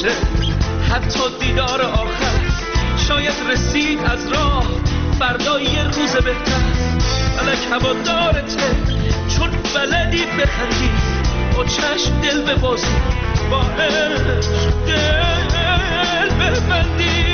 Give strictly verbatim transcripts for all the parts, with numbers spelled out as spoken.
باشه، حتی دیدار آخر شاید رسید از راه، فردا یه روز بهتر. فلک هوادارته چون بلدی بخندی، با چشم دل ببازی، با عشق دل ببندی.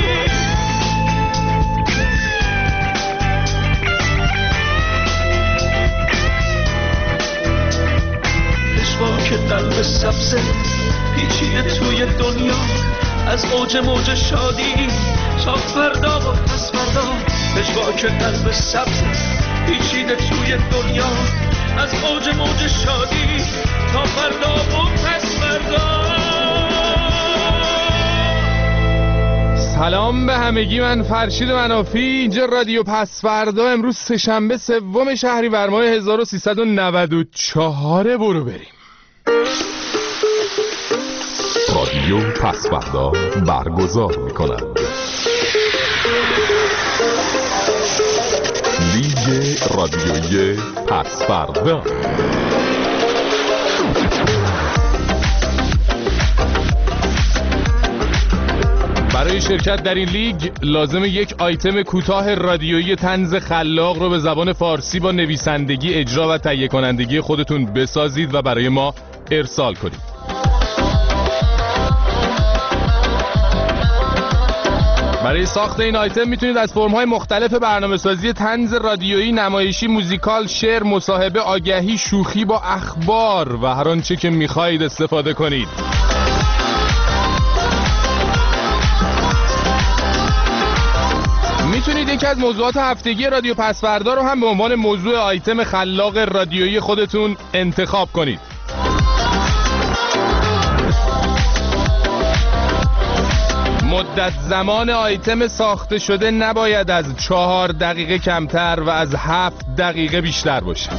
پشواک قلب سبزه پیچیده توی دنیا، از اوج موج شادی تا فردا و پس فردا. پشواک قلب سبزه پیچیده توی دنیا، از اوج موج شادی تا فردا و پس فردا. سلام به همگی، من فرشید منافی، اینجا رادیو پس فردا. امروز سه‌شنبه سوم شهریور ماه هزار و سیصد و نود و چهار. برو بریم. رادیو پس فردا برگزار می‌کند لیگ رادیویی پس فردا. برای شرکت در این لیگ لازم یک آیتم کوتاه رادیویی طنز خلاق رو به زبان فارسی با نویسندگی، اجرا و تهیه کنندگی خودتون بسازید و برای ما ارسال کنید. برای ساخت این آیتم میتونید از فرم‌های مختلف برنامه‌سازی طنز رادیویی، نمایشی، موزیکال، شعر، مصاحبه، آگهی، شوخی با اخبار و هر آنچه که می‌خواهید استفاده کنید. میتونید یکی از موضوعات هفتگی رادیو پس فردا رو هم به عنوان موضوع آیتم خلاق رادیویی خودتون انتخاب کنید. مدت زمان آیتم ساخته شده نباید از چهار دقیقه کمتر و از هفت دقیقه بیشتر باشه.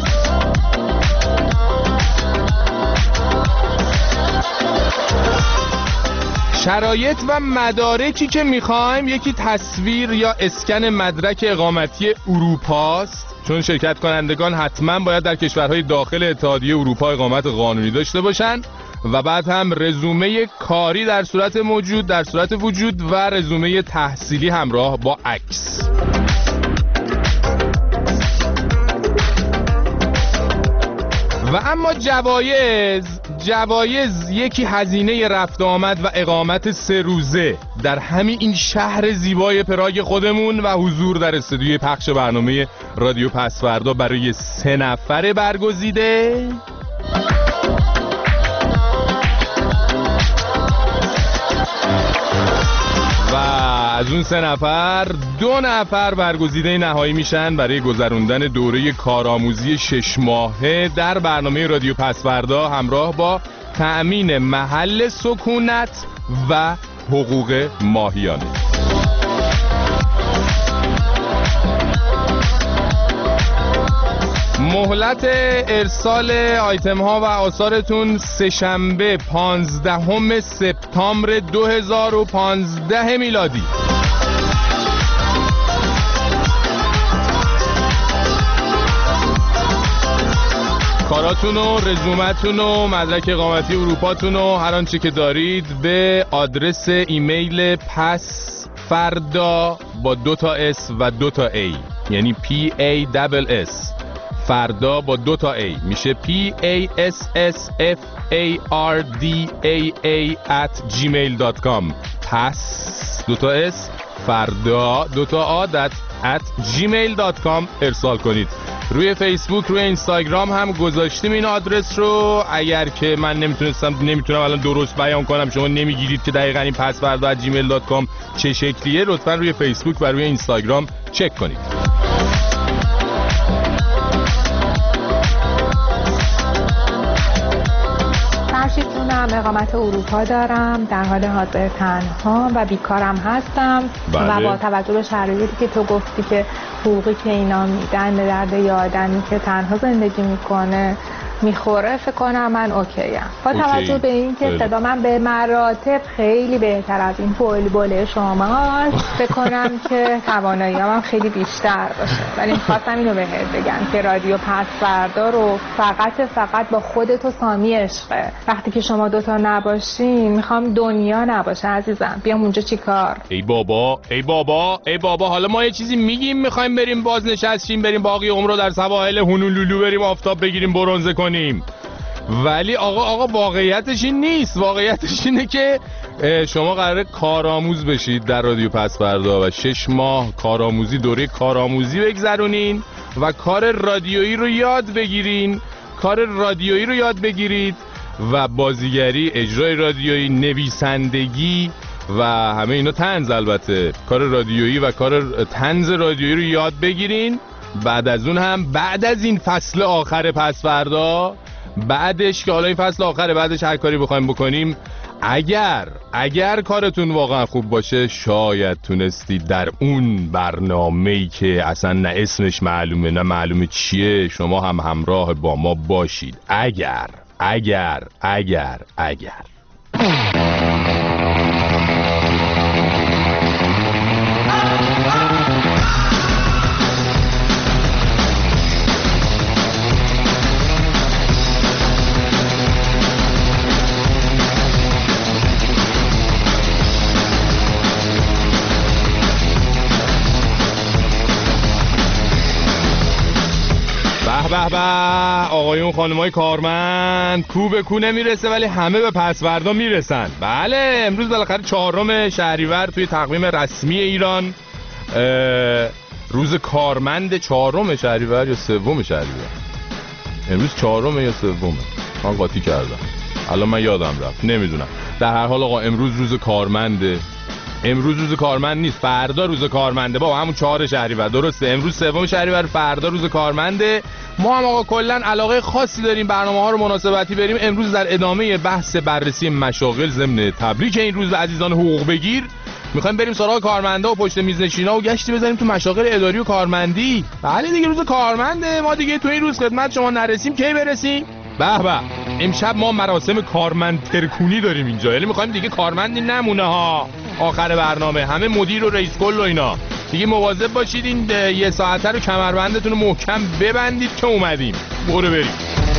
شرایط و مدارکی که میخوایم یکی تصویر یا اسکن مدرک اقامتی اروپاست، چون شرکت کنندگان حتما باید در کشورهای داخل اتحادیه اروپا اقامت قانونی داشته باشن، و بعد هم رزومه کاری در صورت موجود در صورت وجود و رزومه تحصیلی همراه با عکس. و اما جوایز جوایز یکی هزینه رفت آمد و اقامت سه روزه در همین این شهر زیبای پراگ خودمون و حضور در استودیوی پخش برنامه رادیو پس فردا برای سه نفر برگزیده. و از اون سه نفر دو نفر برگزیده نهایی میشن برای گذروندن دوره کارآموزی شش ماهه در برنامه رادیو پس فردا همراه با تأمین محل سکونت و حقوق ماهیانه. مهلت ارسال آیتم ها و آثارتون سه‌شنبه پانزدهم سپتامبر دو هزار و پانزده میلادی. کاراتون و رزومتون و مدرک اقامتی اروپاتون و هر آنچه که دارید به آدرس ایمیل پس فردا با دو تا اس و دو تا ای، یعنی پی ای دبل اس فردا با دو تا ای میشه پی ای اس اس اف ای آر دی ای ای ات جیمیل دات کام. پس دو تا اس فردا دو تا آ دات ات جیمیل دات کام ارسال کنید. روی فیسبوک، روی اینستاگرام هم گذاشتیم این آدرس رو. اگر که من نمیتونستم نمیتونم الان درست بیان کنم، شما نمیگیرید که دقیقاً این پس فردا ات جیمیل دات کام چه شکلیه، لطفاً روی فیسبوک و روی اینستاگرام چک کنید. من اقامت اروپا دارم، در حال حاضر تنها و بیکارم هستم. بله. و با توجه به شرایطی که تو گفتی که حقوقی که اینا میدن به درد یه آدمی که تنها زندگی میکنه میخوره فکر کنم من اوکیم. با توجه به اینکه صدا من به مراتب خیلی بهتر از این بلبل شما فکر کنم که توانایی‌ام هم خیلی بیشتر باشه. ولی خواستم اینو بهت بگم که رادیو پس فردا رو فقط فقط با خودت و سامی عشقه. وقتی که شما دوتا نباشین میخوام دنیا نباشه عزیزم. بیام اونجا چیکار؟ ای بابا ای بابا ای بابا حالا ما یه چیزی میگیم میخوایم بریم بازنشستیم بریم باقی عمر رو در سواحل هونولولو بریم آفتاب بگیریم برنزه کنیم. ولی آقا آقا واقعیتش این نیست. واقعیتش اینه که شما قراره کارآموز بشید در رادیو پس فردا و شش ماه کارآموزی دوره کارآموزی بگذرونین و کار رادیویی رو یاد بگیرین. کار رادیویی رو یاد بگیرید و بازیگری، اجرای رادیویی، نویسندگی و همه اینا طنز، البته کار رادیویی و کار طنز رادیویی رو یاد بگیرین. بعد از اون هم بعد از این فصل آخر پس فردا، بعدش که حالا این فصل آخره، بعدش هر کاری بخوایم بکنیم، اگر اگر کارتون واقعا خوب باشه شاید تونستید در اون برنامه‌ای که اصلا نه اسمش معلومه نه معلومه چیه شما هم همراه با ما باشید. اگر اگر اگر اگر به به آقایون خانمای کارمند کو به کو نمیرسه ولی همه به پسوردا میرسن. بله امروز بالاخره چهارم شهریور توی تقویم رسمی ایران روز کارمند. چهارم شهریور یا سوم شهریور؟ امروز چهارم یا سومه؟ من قاطی کردم الان من یادم رفت نمیدونم. در هر حال آقا امروز روز کارمنده. امروز روز کارمند نیست، فردا روز کارمنده بابا، همون چهار شهریور درسته. امروز سوم شهریور، فردا روز کارمنده. ما هم آقا کلا علاقه خاصی داریم برنامه ها رو مناسبتی بریم. امروز در ادامه بحث بررسی مشاغل ضمن تبریک این روز به عزیزان حقوق بگیر میخوایم بریم سراغ کارمندا و پشت میز نشینا و گشتی بزنیم تو مشاغل اداری و کارمندی. بله دیگه روز کارمنده. ما دیگه تو این روز خدمت شما نرسیم کی برسیم؟ به به امشب ما مراسم کارمند ترکونی داریم اینجا، یعنی میخوایم دیگه کارمندی نمونه ها. آخر برنامه همه مدیر و رئیس کل و اینا دیگه مواظب باشید این یه ساعته رو کمربندتون رو محکم ببندید که اومدیم. برو بریم.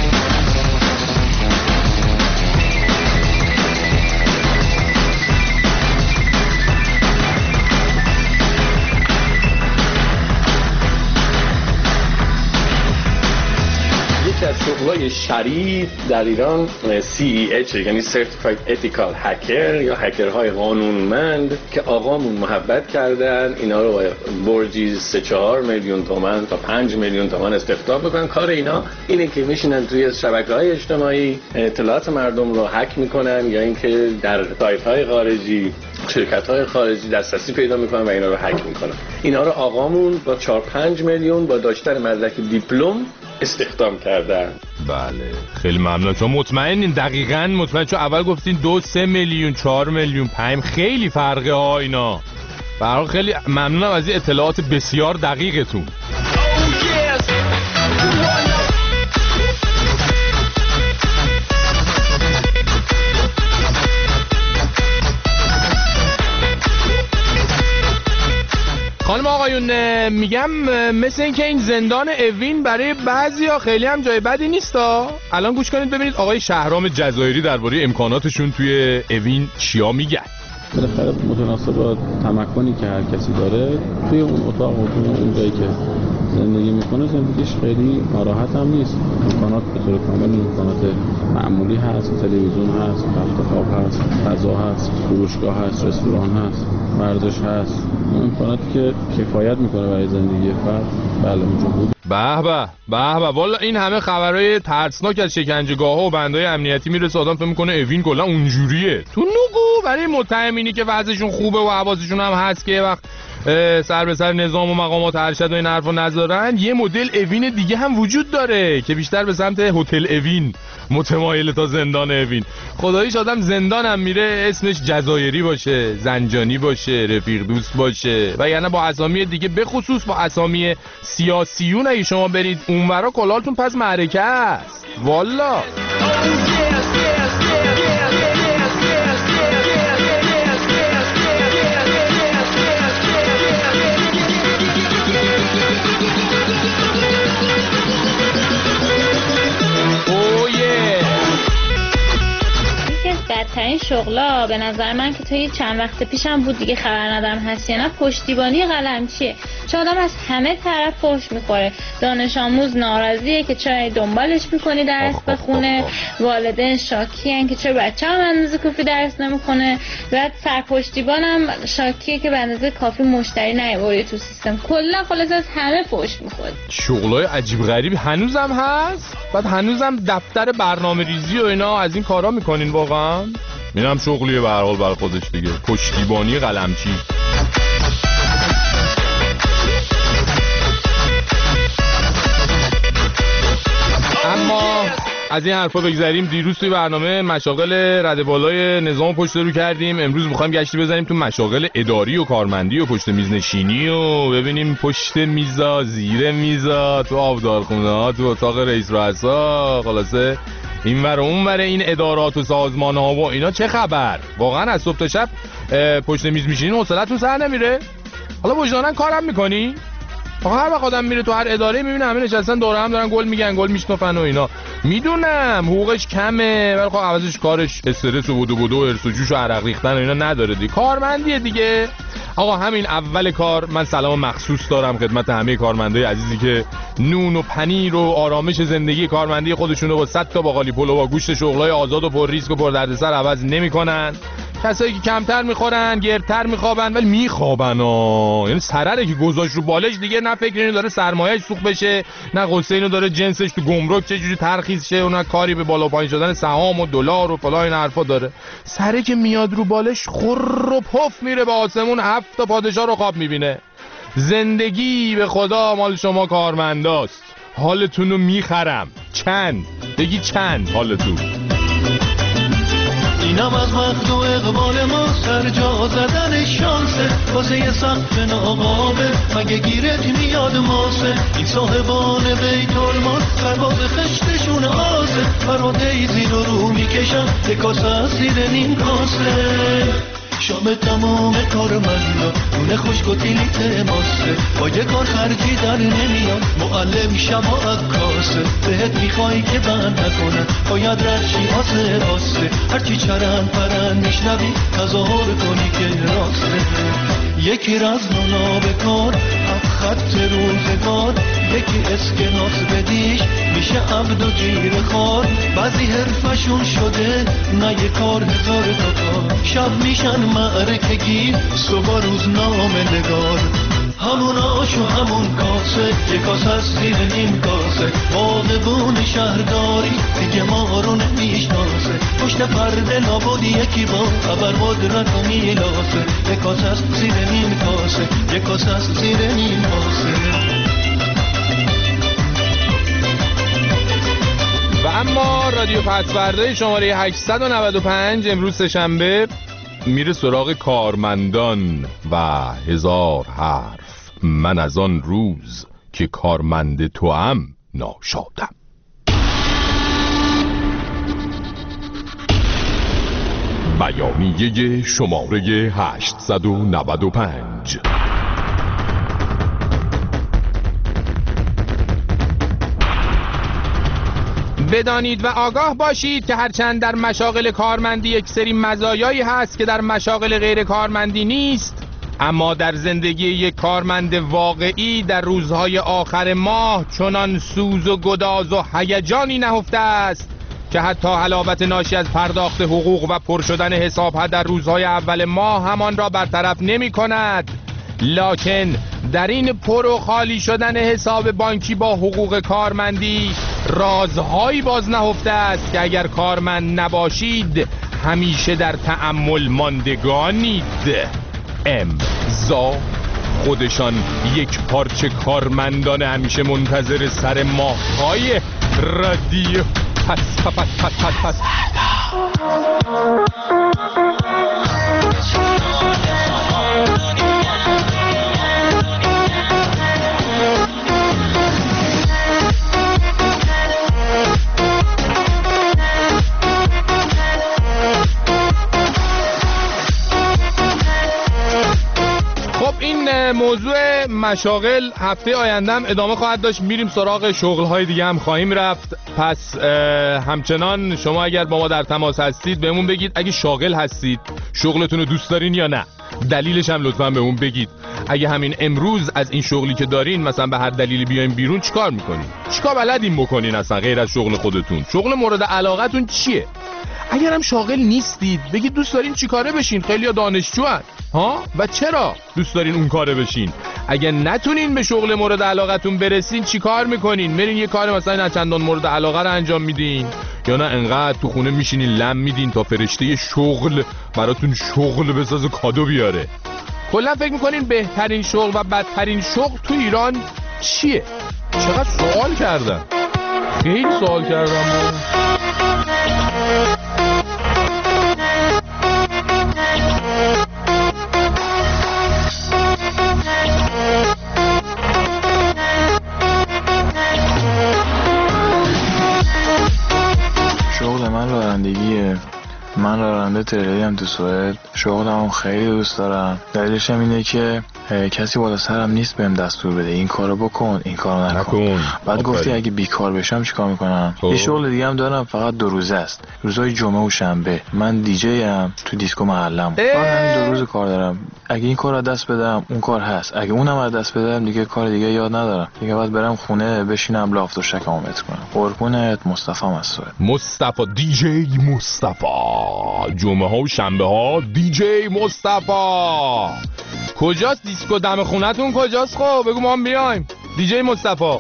از شغلای شریف در ایران سی ای اچ یعنی Certified Ethical Hacker یا هکرهای قانونمند که آقامون محبت کردن اینا رو برجی سه چهار میلیون تومان تا پنج میلیون تومان استخدام بکنن. کار اینا اینه که میشینن توی شبکه‌های اجتماعی اطلاعات مردم رو هک میکنن یا اینکه در سایت‌های خارجی شرکت‌های خارجی دسترسی پیدا میکنن و اینا رو هک میکنن. اینا رو آقامون با چهار پنج میلیون با داشتن مدرک دیپلم استخدام کردن. بله خیلی ممنون. چون مطمئنین دقیقاً مطمئن چون اول گفتین دو سه میلیون چهار میلیون پنج خیلی فرقه ها اینا. برای خیلی ممنونم از این اطلاعات بسیار دقیقتون. خانم آقایون میگم مثل این که این زندان اوین برای بعضیا خیلی هم جای بدی نیستا. الان گوش کنید ببینید آقای شهرام جزایری درباره امکاناتشون توی اوین چیا میگن. بالاخره متناسب با تمکنی که هر کسی داره توی اون اتاق و توی اون جایی که زندگی میکنه زندگیش خیلی ناراحت هم نیست. امکانات به طور کامل امکانات معمولی هست، تلویزیون هست، تخت خواب هست، غذا هست، فروشگاه هست، رستوران هست، ورزش هست. اون امکاناتی که کفایت میکنه برای زندگی فرد بله اونجا بود. به به به به والا این همه خبرهای ترسناک از شکنجهگاه‌ها و بندهای امنیتی میرسه آدم فکر میکنه اوین کلا اونجوریه. تو نگو برای متهمینی که وضعشون خوبه و حواسشون هم هست که وقت سر به سر نظام و مقامات ارشد و این حرفا نذارن، یه مدل اوین دیگه هم وجود داره که بیشتر به سمت هتل اوین متمایل تا زندان اوین. خداییش آدم زندانم میره اسمش جزایری باشه، زنجانی باشه، رفیق دوست باشه و یعنی با اسامی دیگه، به خصوص با اسامی سیاسیون اگه شما برید اونورا کلالتون پس معرکه است والا. بدترین شغلا به نظر من که تا چند وقت پیشم بود دیگه خبر ندارم هست یا نه، پشتیبانی قلمچیه. چه آدم از همه طرف فحش میخوره، دانش آموز ناراضیه که چرا دنبالش میکنی درس بخونه، والدین شاکیه که چرا بچه هم اندازه کافی درس نمیکنه، بعد سرپشتیبانم شاکیه که به اندازه کافی مشتری نیاوری تو سیستم. کلا خلاص از همه فحش میخوره. شغلای عجیب غریبی هنوزم هست، بعد هنوزم دفتر برنامه‌ریزی و اینا از این کارا میکنین واقعا؟ اینم شغلیه به هر حال برای خودش دیگه، پشتیبانی قلمچی. اما از این حرفا بگذاریم، دیروز توی برنامه مشاغل رده بالای نظام پشت رو کردیم، امروز میخوایم گشتی بزنیم تو مشاغل اداری و کارمندی و پشت میز نشینی و ببینیم پشت میزا، زیر میزا، تو آبدارخونه ها، تو اتاق رئیس رؤسا، خلاصه این ور و اون ور این ادارات و سازمان ها و اینا چه خبر؟ واقعا از صبح تا شب پشت میز میشینین حوصله‌تون سر نمیره؟ حالا وجدانن کارم میکنی؟ آقا هر وقت آدم میره تو هر اداره میبینه همه نشستن دور هم دارن گل میگن، گل میشنفن و اینا. میدونم حقوقش کمه ولی خب عوضش کارش استرس و بودو بودو و ارس و جوش و عرق ریختن و اینا نداره دیگه، کارمندیه دیگه. آقا همین اول کار من سلام مخصوص دارم خدمت همه کارمندای عزیزی که نون و پنیر و آرامش زندگی کارمندی خودشونو با صد تا باقالی پلو و گوشت شغلای آزاد و پر ریسک و پر دردسر عوض نمیکنن. کسایی که کمتر میخورن، گرتر میخوابن ولی میخوابن ها، یعنی سرره که گذاشت رو بالش دیگه نه فکر اینو داره سرمایه‌اش سوق بشه، نه قصه اینو داره جنسش تو گمرک چه جوری ترخیص شه، و نه کاری به بالا پایین شدن سهام و دلار و فلان این حرفا داره. سره که میاد رو بالش خر و پف میره به آسمون، هفت تا پادشاه رو خواب میبینه. زندگی به خدا مال شما کارمنداست. حالتون رو میخرم. چند بگی چند حالتون. اینم از وقت و اقبال ما سر جا زدن شانسه، واسه یه سقف ناقابل مگه گیرت میاد ماسه. این صاحبان بیت المال پرواز خشتشون آسه، فراده زیر و رو میکشن یه کاسه از زیر نیم کاسه. شام تمام کارمندا نون خشک و تیلیت ماسه، با یه کار خرجی در نمیاد، معلم شبا عکاسه. بهت میخوای که بند نکنن باید رشی آسه آسه، هرچی چرن پرن میشنوی تظاهر کنی که راسته. یکی رزم و نابکار خط روزگار، یکی اسکناس بدیش میشه عبد و گیر خار. بعضی حرفشون شده نه یه کار هزار تا کار، شب میشن معرکه گیر صبح روز نامه نگار. همون آش و همون کاسه، یه کاسه از زیر نیم کاسه. باغبون شهرداری دیگه ما رو نمیشناسه، پشت پرده لابد یکی با خبر قدرت و میلاسه. یه کاسه از زیر نیم کاسه، یه کاسه از زیر نیم کاسه. و اما رادیو پس‌فردای شماره هشتصد و نود و پنج امروز سه‌شنبه میره سراغ کارمندان و هزار حرف. من از آن روز که کارمند توام ناشادم. بیانیه شماره هشتصد و نود و پنج. بدانید و آگاه باشید که هرچند در مشاغل کارمندی یک سری مزایایی هست که در مشاغل غیر کارمندی نیست، اما در زندگی یک کارمند واقعی در روزهای آخر ماه چنان سوز و گداز و هیجانی نهفته است که حتی حلاوت ناشی از پرداخت حقوق و پر شدن حسابها در روزهای اول ماه همان را برطرف نمی کند. لکن در این پر و خالی شدن حساب بانکی با حقوق کارمندی رازهایی باز نهفته است که اگر کارمند نباشید همیشه در تأمل ماندگانید. امضا خودشان یک پارچه کارمندان همیشه منتظر سر ماه‌های رادیو. پس پس پس پس پس این موضوع مشاغل هفته آیندهم ادامه خواهد داشت. میریم سراغ شغل‌های دیگه هم خواهیم رفت. پس همچنان شما اگر با ما در تماس هستید بهمون بگید اگه شاغل هستید شغلتون رو دوست دارین یا نه، دلیلش هم لطفاً بهمون بگید. اگه همین امروز از این شغلی که دارین مثلا به هر دلیلی بیاین بیرون چیکار میکنین؟ چیکار بلدین بکنین اصلا غیر از شغل خودتون؟ شغل مورد علاقتون چیه؟ اگر هم شاغل نیستید بگید دوست دارین چی کاره بشین؟ خیلی‌ها دانشجوان ها و چرا دوست دارین اون کاره بشین؟ اگه نتونین به شغل مورد علاقتون برسین چی کار میکنین؟ میرین یه کار مثلا نه چندان مورد علاقه رو انجام میدین یا نه انقدر تو خونه میشینین لم میدین تا فرشته شغل براتون شغل بسازه کادو بیاره؟ کلا فکر میکنین بهترین شغل و بدترین شغل تو ایران چیه؟ چقدر سوال کردم، خیلی سوال کردم. شغل من رانندگیه. من راننده تریلی هم تو سوئد. شغلم خیلی دوست دارم. دلیلش هم اینه که کسی بالا سرم نیست بهم دستور بده این کارو بکن این کارو نکن, نکن. بعد گفتی اگه بیکار بشم چیکار میکنم؟ یه شغل دیگه هم دارم فقط دو روزه است، روزهای جمعه و شنبه. من دیجی ام تو دیسکو محلم. فقط همین دو روز کار دارم. اگه این کارو دست بدم اون کار هست، اگه اونم از دست بدم دیگه کار دیگه یاد ندارم. دیگه بعد برم خونه بشینم لافت و شکمو مت کنم. قربونت مصطفی از سوئد. مصطفی دیجی مصطفی، جمعه ها و شنبه ها دیجی مصطفی. کجاست دیسکو دم خونتون کجاست؟ خب بگو ما هم بیایم. دیجی مصطفی.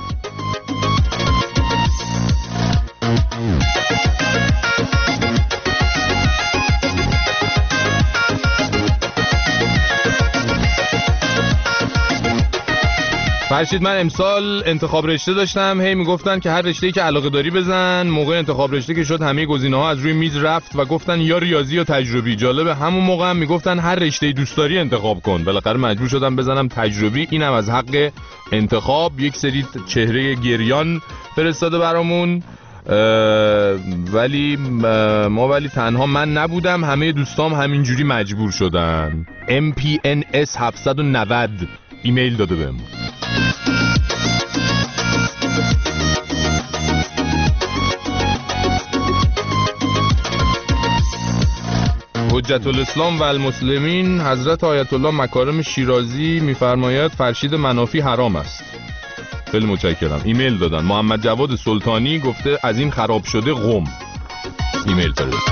فرشید من امسال انتخاب رشته داشتم، هی میگفتن که هر رشته‌ای که علاقه داری بزن. موقع انتخاب رشته که شد همه گزینه‌ها از روی میز رفت و گفتن یا ریاضی یا تجربی. جالبه همون موقع هم میگفتن هر رشته‌ای دوست داری انتخاب کن. بالاخره مجبور شدم بزنم تجربی. اینم از حق انتخاب. یک سری چهره گریان فرستاده برامون، ولی ما ولی تنها من نبودم، همه دوستام همینجوری مجبور شدن. ام پی ان اس هفتصد و نود ایمیل داده بهم. حجت الاسلام و المسلمین حضرت آیت الله مکارم شیرازی میفرماید فرشید منافی حرام است. خیلی متشکرم. ایمیل دادن. محمد جواد سلطانی گفته از این خراب شده قم. ایمیل فرستاد.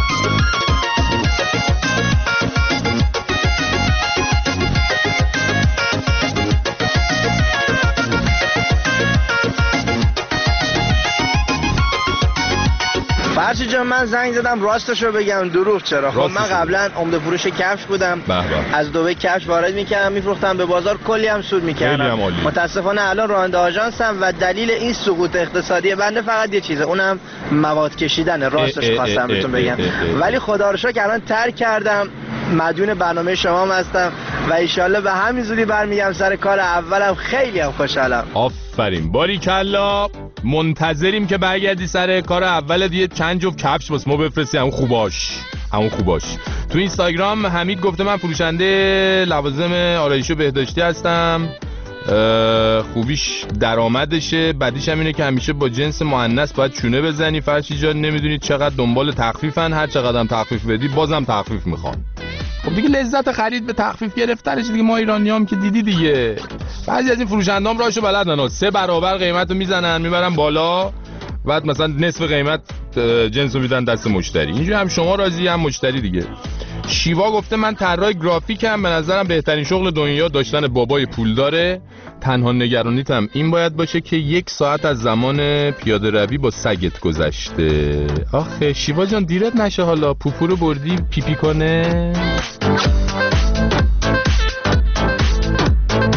فرشید جان من زنگ زدم راستشو بگم دروغ چرا؟ خب من قبلا عمده فروش کفش بودم. بح بح. از دبی کفش وارد میکردم میفروختم به بازار، کلی هم سود میکردم. متاسفانه الان راننده آژانسم و دلیل این سقوط اقتصادی بنده فقط یه چیزه، اونم مواد کشیدن. راستش خواستم بهتون بگم. ولی خدا رو شکر الان ترک کردم، مدیون برنامه شما هم هستم و ان شاءالله به همین زودی برمیگردم سر کار اولم. خیلی هم خوشحالم. آفرین باریکلا. منتظریم که برگردی سر کار اول. دیگه چند جفت کفش واسه ما بفرستی، همون خوباش همون خوباش. تو اینستاگرام حمید گفته من فروشنده لوازم آرایشی و بهداشتی هستم. خوبیش درآمدشه، بدیش هم اینه که همیشه با جنس مؤنث باید چونه بزنی. فرشید جان نمیدونید چقدر دنبال تخفیفن، هر چقدر هم تخفیف بدی بازم تخفیف میخوان. خب دیگه لذت خرید به تخفیف گرفتنش دیگه ما ایرانیام که دیدی دیگه. بعضی از این فروشندام راهشو بلدن، سه برابر قیمتو میزنن میبرن بالا، بعد مثلا نصف قیمت جنسو میدن دست مشتری. اینجوری هم شما راضی هم مشتری دیگه. شیوا گفته من طراح گرافیکم، به نظرم بهترین شغل دنیا داشتن بابای پولداره. تنها نگرانیتم این باید باشه که یک ساعت از زمان پیاده روی با سگت گذشته. آخه شیوا جان دیرت نشه حالا پوپو رو بردی پیپی کنه.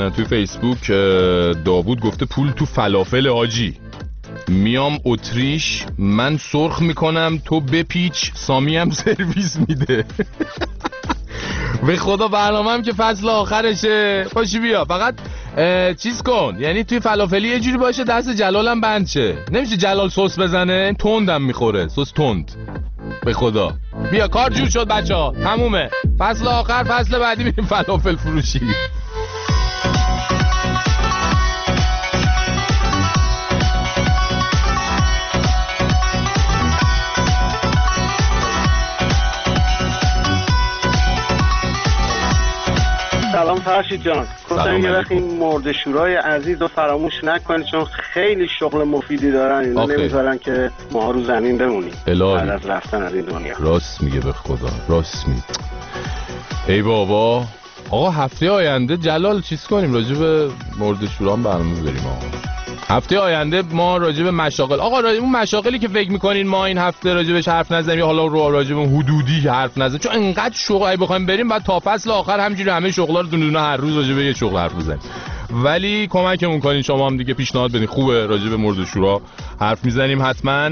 میکنن توی فیسبوک. داوود گفته پول تو فلافل حاجی، میام اتریش من سرخ میکنم تو بپیچ، سامی هم سرویس میده. به خدا برنامه‌ام که فصل آخرشه، پاشی بیا فقط چیز کن، یعنی توی فلافلی یه جوری باشه دست جلالم بند شه. نمیشه جلال سس بزنه، تندم میخوره، سس تند. به خدا بیا کار جور شد بچه‌ها، تمومه فصل آخر، فصل بعدی میریم فلافل فروشی. سلام فرشید جان، گفتم یه وقت این مرده‌شورای عزیز رو فراموش نکنید چون خیلی شغل مفیدی دارن، اینا نمیذارن که ما رو زمین بمونیم بعد از رفتن از این دنیا. راست میگه به خدا، راست میگه. ای بابا آقا هفته آینده جلال چیز کنیم راجع به مرده‌شورا برنامه بریم. آقا هفته آینده ما راجع به مشاغل، آقا راجع به اون مشاغلی که فکر میکنین ما این هفته راجع بهش حرف نزنیم یا حالا رو راجع به حدودی حرف نزنیم، چون انقدر شغل اگه بخوایم بریم بعد تا فصل آخر همینجوری همه شغلا رو دونه دونه هر روز راجع به یه شغل حرف بزنیم. ولی کمکمون کنین شما هم دیگه، پیشنهاد بدین، خوبه راجع به مرده‌شورا حرف میزنیم حتما.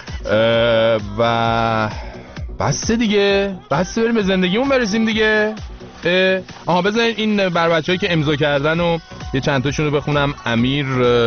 و بس دیگه، بس بریم به زندگیمون برسیم دیگه. آها بذارین این بر بچه‌هایی که امضا کردن و یه چند تاشون رو بخونم. امیر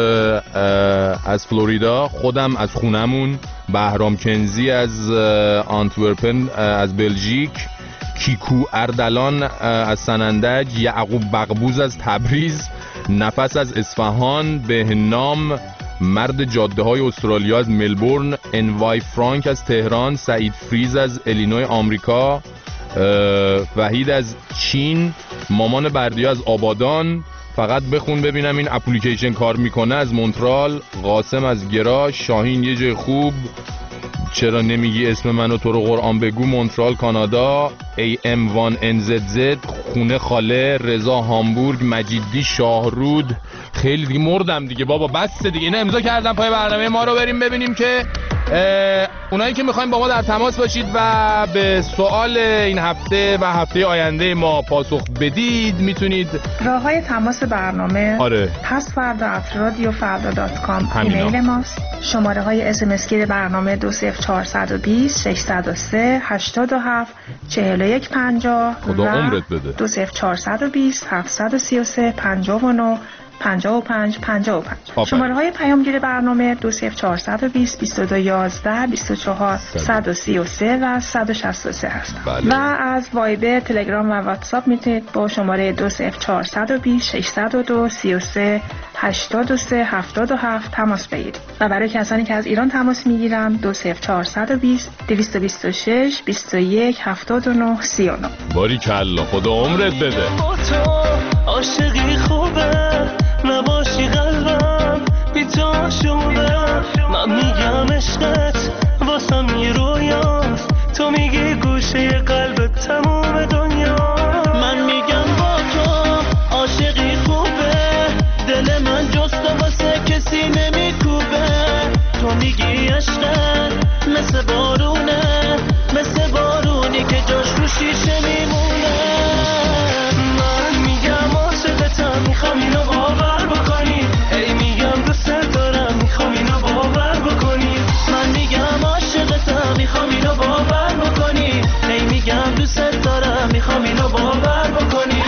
از فلوریدا، خودم از خونمون، بهرام کنزی از آنتورپن از بلژیک، کیکو اردلان از سنندج، یعقوب بغبوز از تبریز، نفس از اصفهان، بهنام مرد جاده های استرالیا از ملبورن، انوای فرانک از تهران، سعید فریز از الینوی آمریکا، وحید از چین، مامان بردیا از آبادان، فقط بخون ببینم این اپلیکیشن کار میکنه از مونترال، قاسم از گراش، شاهین یه جای خوب، چرا نمیگی اسم منو تو رو قرآن بگو، مونترال کانادا، ای ام وان ان زد زد، خونه خاله، رضا هامبورگ، مجیدی شاهرود. خیلی دیگه مردم دیگه بابا، بس دیگه. اینا امضا کردن پای برنامه ما رو، بریم ببینیم که اونایی که میخوایم با ما در تماس باشید و به سوال این هفته و هفته آینده ما پاسخ بدید میتونید. راههای تماس برنامه آره پس فردا ات رادیو فردا دات کام ایمیل ماست. شماره های اس ام اس گیر برنامه دو صفر چهار دو صفر شش صفر سه هشت هفت چهل و یک پنجاه خدا عمرت بده. دو صفر چهار دو صفر هفت سه سه پنجاه و نه پنجاه و پنج پنجاه و پنج. شماره های پیامگیر برنامه دو صفر چهار دو صفر بیست و دو یازده بیست و چهار صد و سی و سه و صد و شصت و سه هستم. بله. و از وایبر، تلگرام و واتساپ میتونید با شماره دو صفر چهار دو صفر شش صفر دو سی و سه هشتاد و سه هفتاد و هفت تماس بگیرید. و برای کسانی که از ایران تماس میگیرن دو صفر چهار دو صفر دویست و بیست و شش بیست و یک هفتاد و نه سی و نه. باریکلا خدا عمرت بده. عاشقی خوبه نباشی قلبم بی تو شونه، من میگم عشقت واسم یه رویاست، تو میگی گوشه قلبت تموم دنیا. من میگم با تو عاشقی خوبه، دل من جست واسه کسی نمیکوبه، تو میگی عشقت مثل بارونه، مثل بارونی که جاش رو شیشه میمونه. من میگم عاشقتم، میخوام اینو باور بکنی، ای میگم دوست دارم، میخوام اینو باور بکنی. من میگم عاشقتم، میخوام اینو باور بکنی، ای میگم دوست دارم، میخوام اینو باور بکنی.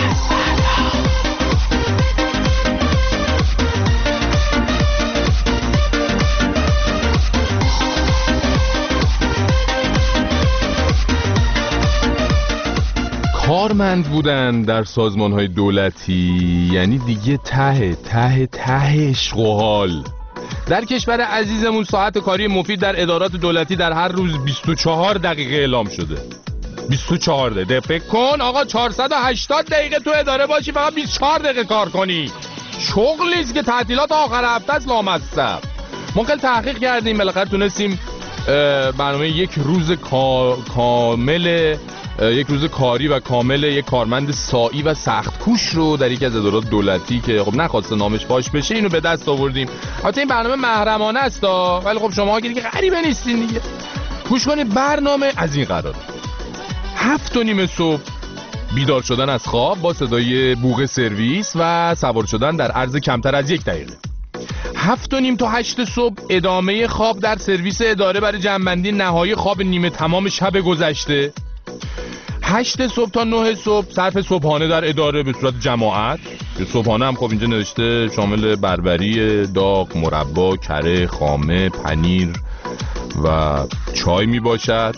کارمند بودن در سازمان‌های دولتی یعنی دیگه ته ته ته عشق و حال. در کشور عزیزمون ساعت کاری مفید در ادارات دولتی در هر روز بیست و چهار دقیقه اعلام شده. بیست و چهار دقیقه. فکر کن آقا چهارصد و هشتاد دقیقه تو اداره باشی فقط بیست و چهار دقیقه کار کنی. شغلیست که تعطیلات آخر هفته است لامصب. ما خیلی تحقیق کردیم بالاخره تونستیم برنامه یک روز کا... کامل یک روز کاری و کامل یک کارمند سائی و سخت کوش رو در یکی از ادارات دولتی که خب نخواسته نامش فاش بشه اینو به دست آوردیم. البته این برنامه محرمانه است ولی خب شما که دیگه غریبه نیستین دیگه. گوش کنید برنامه از این قرار: هفت و نیم صبح بیدار شدن از خواب با صدای بوق سرویس و سوار شدن در عرض کمتر از یک دقیقه. هفت و نیم تا هشت صبح ادامه خواب در سرویس اداره برای جمع‌بندی نهایی خواب نیمه تمام شب گذشته. هشت صبح تا نه صبح صرف صبحانه در اداره به صورت جماعت. صبحانه هم خب اینجا نوشته شامل بربری، داغ، مربا، کره، خامه، پنیر و چای می باشد.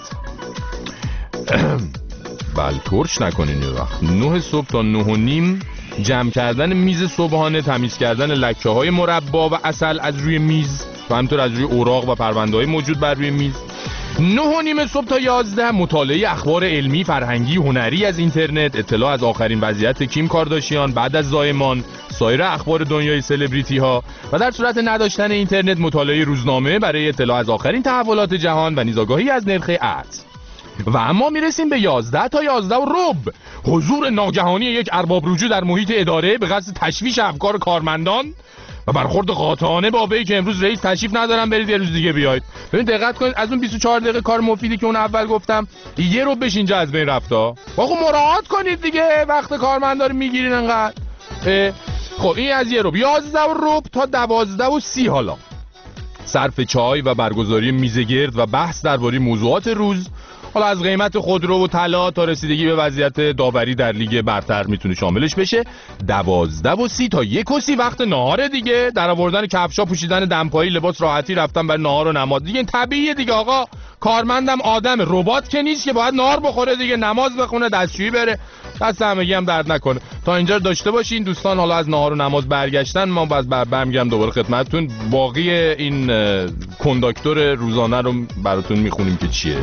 بله ترش نکنین یه وقت. نه صبح تا نه و نیم جمع کردن میز صبحانه، تمیز کردن لکه های مربا و عسل از روی میز و همینطور از روی اوراق و پرونده های موجود بر روی میز. نه و نیم صبح تا یازده مطالعه اخبار علمی، فرهنگی، هنری از اینترنت، اطلاع از آخرین وضعیت کیم کارداشیان بعد از زایمان، سایر اخبار دنیای سلبریتی ها و در صورت نداشتن اینترنت مطالعه روزنامه برای اطلاع از آخرین تحولات جهان و نیز آگاهی از نرخ ارز. و اما میرسیم به یازده تا یازده و ربع حضور ناگهانی یک ارباب رجوع در محیط اداره به قصد تشویش افکار کارمندان و برخورد قاطعانه با بهی که امروز رئیس تشریف ندارن برید یه روز دیگه بیاید. ببین دقت کنید از اون بیست و چهار دقیقه کار مفیدی که اون اول گفتم یه رو بش اینجا از بین رفت ها. آخه مراعات کنید دیگه وقت کارمندا رو میگیرین انقدر. خب این از یه رو یازده و ربع تا دوازده و سی حالا صرف چای و برگزاری میزگرد و بحث درباره موضوعات روز، حالا از قیمت خودرو و طلا تا رسیدگی به وضعیت داوری در لیگ برتر میتونه شاملش بشه. دوازده و سی تا یک و سی وقت نهار دیگه، در آوردن کفشا، پوشیدن دمپایی، لباس راحتی، رفتن برای نهار و نماز دیگه. این طبیعیه دیگه آقا، کارمندم آدمه، ربات که نیست که باید نهار بخوره دیگه، نماز بخونه، دستشویی بره. دست همگی هم درد نکنه. تا اینجا داشته باشین دوستان. حالا از نهار و نماز برگشتن ما باز برمیگردم دوباره خدمتتون، باقی این کنداکتور روزانه رو براتون میخونیم که چیه.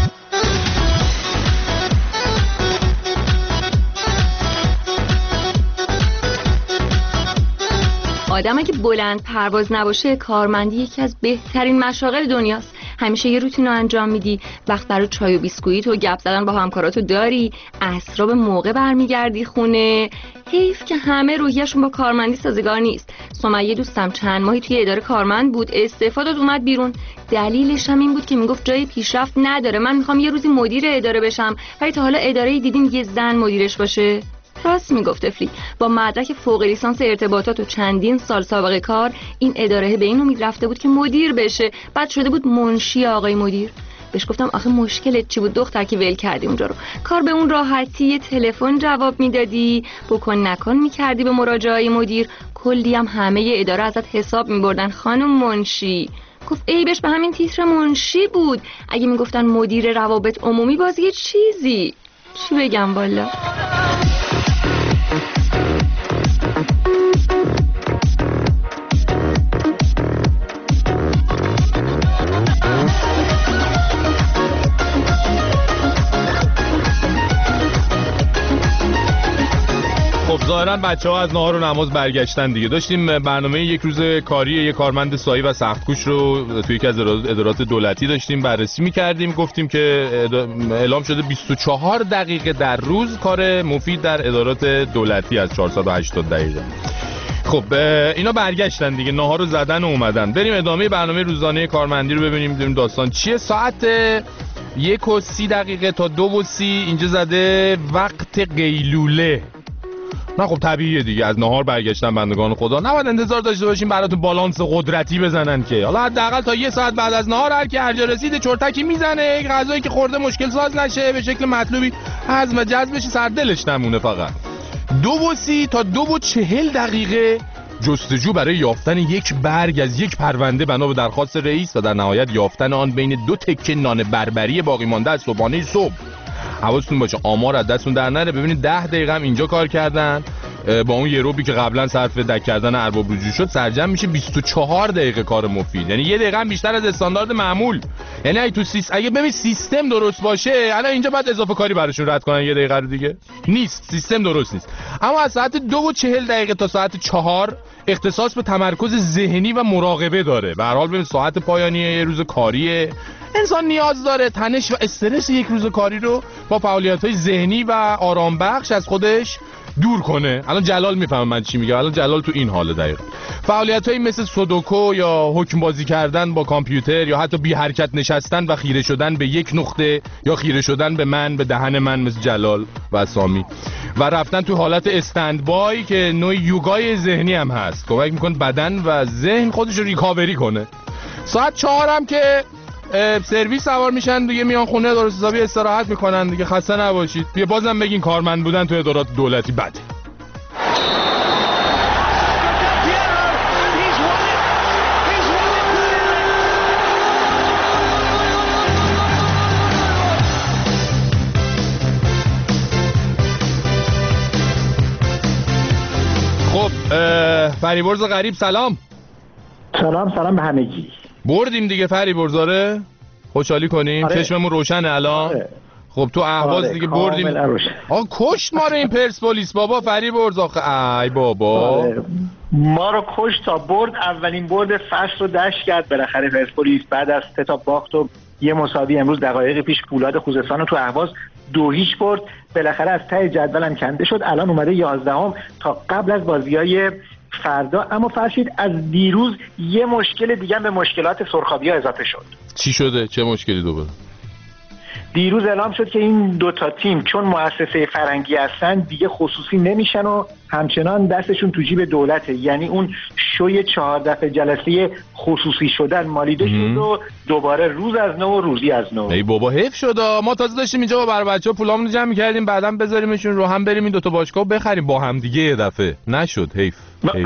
آدم اگه بلند پرواز نباشه کارمندی یکی از بهترین مشاغل دنیاست. همیشه یه روتین رو انجام میدی، وقت برای چای و بیسکویت و گپ زدن با همکاراتو داری، عصرا به موقع برمیگردی خونه. حیف که همه روحیه‌شون با کارمندی سازگار نیست. سمیه دوستم چند ماهی توی اداره کارمند بود، استعفا داد اومد بیرون. دلیلش هم این بود که میگفت جای پیشرفت نداره، من میخوام یه روزی مدیر اداره بشم. ولی تا حالا اداره‌ای دیدین یه زن مدیرش باشه؟ راست میگفت افلی. با مدرک فوق لیسانس ارتباطات و چندین سال سابقه کار این اداره به این امید رفته بود که مدیر بشه، بعد شده بود منشی آقای مدیر. بهش گفتم آخه مشکلت چی بود دختر که ول کردی اونجا رو؟ کار به اون راحتی، یه تلفن جواب میدادی، بکن نکن میکردی به مراجعه مدیر، کلی هم همه اداره ازت حساب میبردن خانم منشی. گفت عیبش به همین تیتر منشی بود، اگه میگفتن مدیر روابط عمومی باز یه چیزی. چی بگم والا. خب ظاهرا بچه ها از نهار و نماز برگشتن دیگه. داشتیم برنامه یک روز کاری یک کارمند سایی و سخت‌کوش رو توی یکی از ادارات دولتی داشتیم بررسی می‌کردیم. گفتیم که اعلام شده بیست و چهار دقیقه در روز کار مفید در ادارات دولتی از چهارصد و هشتاد دقیقه. خب اینا برگشتن دیگه، نهار رو زدن و اومدن. بریم ادامه برنامه روزانه کارمندی رو ببینیم ببینیم داستان چیه. ساعت یک و سی دقیقه تا دو و سی اینجا زده وقت قیلوله. نه خب طبیعیه دیگه، از نهار برگشتن بندگان خدا، نباید انتظار داشته باشیم براتون بالانس قدرتی بزنن که. حالا حداقل تا یه ساعت بعد از نهار هر کی هر جا رسید چرتکی میزنه، غذایی که خورده مشکل ساز نشه، به شکل مطلوبی هضم و جذب بشه، سر دلش نمونه. فقط دو و سی تا دو و چهل دقیقه جستجو برای یافتن یک برگ از یک پرونده بنا به درخواست رئیس و در نهایت یافتن آن بین دو تکه نان بربری باقی مانده از صبحانه صبح. حواستون باشه آمار از دستتون در نره. ببینید ده دقیقه هم اینجا کار کردن، با اون یه روبی که قبلا صرف دک کردن ارباب رجوع شد سرجم میشه بیست و چهار دقیقه کار مفید. یعنی یه دقیقه هم بیشتر از استاندارد معمول. یعنی اگه تو سیس اگه ببین سیستم درست باشه الان اینجا بعد اضافه کاری براشون رد کنن یه دقیقه رو دیگه. نیست، سیستم درست نیست. اما از ساعت دو و چهل دقیقه تا ساعت چهار اختصاص به تمرکز ذهنی و مراقبه داره. به هر حال ببین ساعت پایانی یه روز کاریه، انسان نیاز داره تنش و استرس یک روز کاری رو با فعالیت‌های ذهنی و آرام بخش از خودش دور کنه. الان جلال میفهمه من چی میگم. الان جلال تو این حاله دقیقاً. فعالیتایی مثل سودوکو یا حکم بازی کردن با کامپیوتر یا حتی بی حرکت نشستن و خیره شدن به یک نقطه یا خیره شدن به من، به دهن من، مثل جلال و سامی، و رفتن تو حالت استند بای که نوع یوگای ذهنی هم هست، کمک میکنه بدن و ذهن خودش رو ریکاوری کنه. ساعت چهار هم که سرویس سوار میشن دیگه، میان خونه درست حسابی استراحت میکنن دیگه. خسته نباشید. بیا بازم بگین کارمند بودن تو ادارات دولتی بده. خب فریبرز غریب سلام. سلام سلام به همگی. بردیم دیگه فریبرزاره، خوشحالی کنیم. آره. چشممون روشنه الان. آره. خب تو اهواز آره. دیگه بردیم. آقا کشت ما رو این پرسپولیس بابا. فریبرز آخه ای بابا. آره. ما رو کشت تا برد. اولین برد فصل رو دشت کرد بالاخره پرسپولیس بعد از سه تا باخت و یه مساوی امروز دقایق پیش فولاد خوزستان رو تو اهواز دو هیچ برد. بالاخره از ته جدول هم کنده شد. الان اومده یازدهم تا قبل از بازی‌های فردا. اما فرشید از دیروز یه مشکل دیگه به مشکلات سرخابی‌ها اضافه شد. چی شده؟ چه مشکلی دوباره؟ دیروز اعلام شد که این دو تا تیم چون مؤسسه فرنگی هستن دیگه خصوصی نمیشن و همچنان دستشون تو جیب دولته. یعنی اون شوی چهار دفعه جلسه خصوصی شدن مالیده شد و دوباره روز از نو و روزی از نو. ای بابا حیف شد. ما تازه داشتیم اینجا با بر بچه‌ها پولامون رو جمع می‌کردیم، بعداً بذاریمشون رو هم بریم این دو تا باشگاه بخریم با هم دیگه یه دفعه. نشد. حیف. حیف.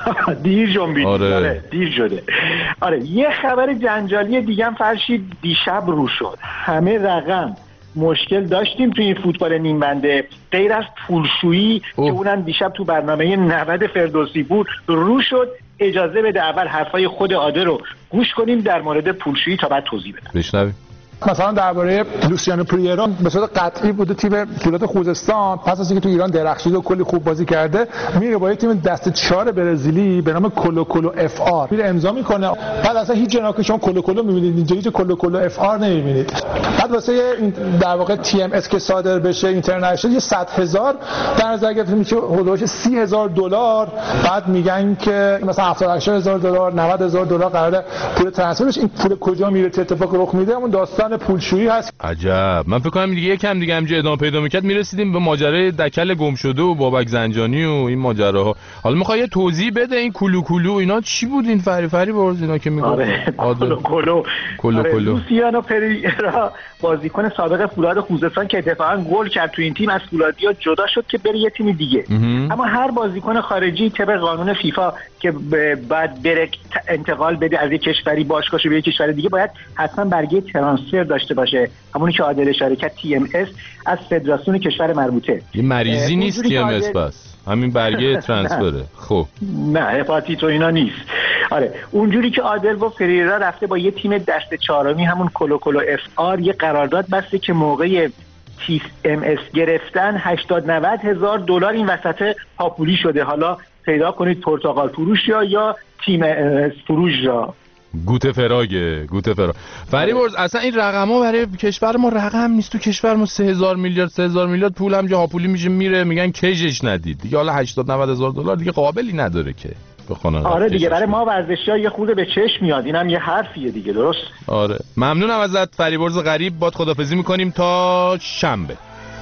دیر جنبید. آره. آره دیر شده. آره یه خبر جنجالی دیگه هم فرشید دیشب رو شد. همه رقم مشکل داشتیم توی این فوتبال نیم بنده غیر از پولشویی که اونم دیشب تو برنامه نود فردوسی بود رو شد. اجازه بده اول حرفای خود عادل رو گوش کنیم در مورد پولشویی تا بعد توضیح بدم. بشنویم. مثلا درباره لوسیانو پریرا به صورت قطعی بوده تیم فولاد خوزستان پس از اینکه تو ایران درخشید و کلی خوب بازی کرده میره با تیم دسته چهار برزیلی به نام کلو کلو اف آر میره امضا میکنه. بعد اصلا هیچ جنا که شما کلو کلو میبینید اینجا هیچ کلو کلو اف آر نمیبینید. بعد واسه در واقع تی ام اس که صادر بشه اینترنشنال یه صد هزار در نظر گرفته میشه حدود سی هزار دلار. بعد میگن که مثلا هفتاد و هشت هزار دلار نود هزار دلار قراره پول ترانسفر بشه. این پول کجا میره چه اتفاقی رخ میده اون داستان پولشویی هست. عجب. من فکر کنم دیگه یکم دیگه همینجا ادامه پیدا میکرد میرسیدیم به ماجرای دکل گم شده و بابک زنجانی و این ماجراها. حالا میخوای یه توضیح بده این کلو کلو اینا چی بود؟ این فری فری برز اینا که میگن. آره کلو کلو کلو کلو. لوسیانو پریرا بازیکن سابق فولاد خوزستان که اتفاقا گل کرد تو این تیم از فولادیا جدا شد که بره یه تیم دیگه. اما هر بازیکن خارجی طبق قانون فیفا که بعد بره انتقال بده از یک کشوری باشگاهش به یک کشور دیگه باید حتما برگه ترانسفر داشته باشه، همونی که عادل اشاره کرد تی ام اس از فدراسیون کشور مربوطه. این مریضی نیست تی ام اس بس همین برگه ترانسفره. خب نه هپاتیت و اینا نیست. آره اونجوری که عادل و پریرا رفته با یه تیم دسته چهارمی همون کلو کلو اف آر یه قرارداد بسته که موقع تی ام اس گرفتن هشتاد نود هزار دلار این وسط پاپولی شده. حالا پیدا کنید پرتغال فروش یا یا تیم فروش را گوته فراگه گوته فراگ. فریبرز اصلا این رقم‌ها برای کشور ما رقم نیست. تو کشور ما سه هزار میلیارد سه هزار میلیارد پول هم جا پولی میشه میره میگن کیجش ندید دیگه. حالا هشتاد نود هزار دلار دیگه قابلی نداره که بخونن. آره دیگه برای ما ورزشی‌ها یه خورده به چشم میاد. اینم یه حرفیه دیگه. درست. آره ممنونم ازت فریبرز غریب. باد خدافظی میکنیم تا شنبه.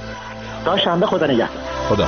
تا شنبه خدا نگهدار. خدا.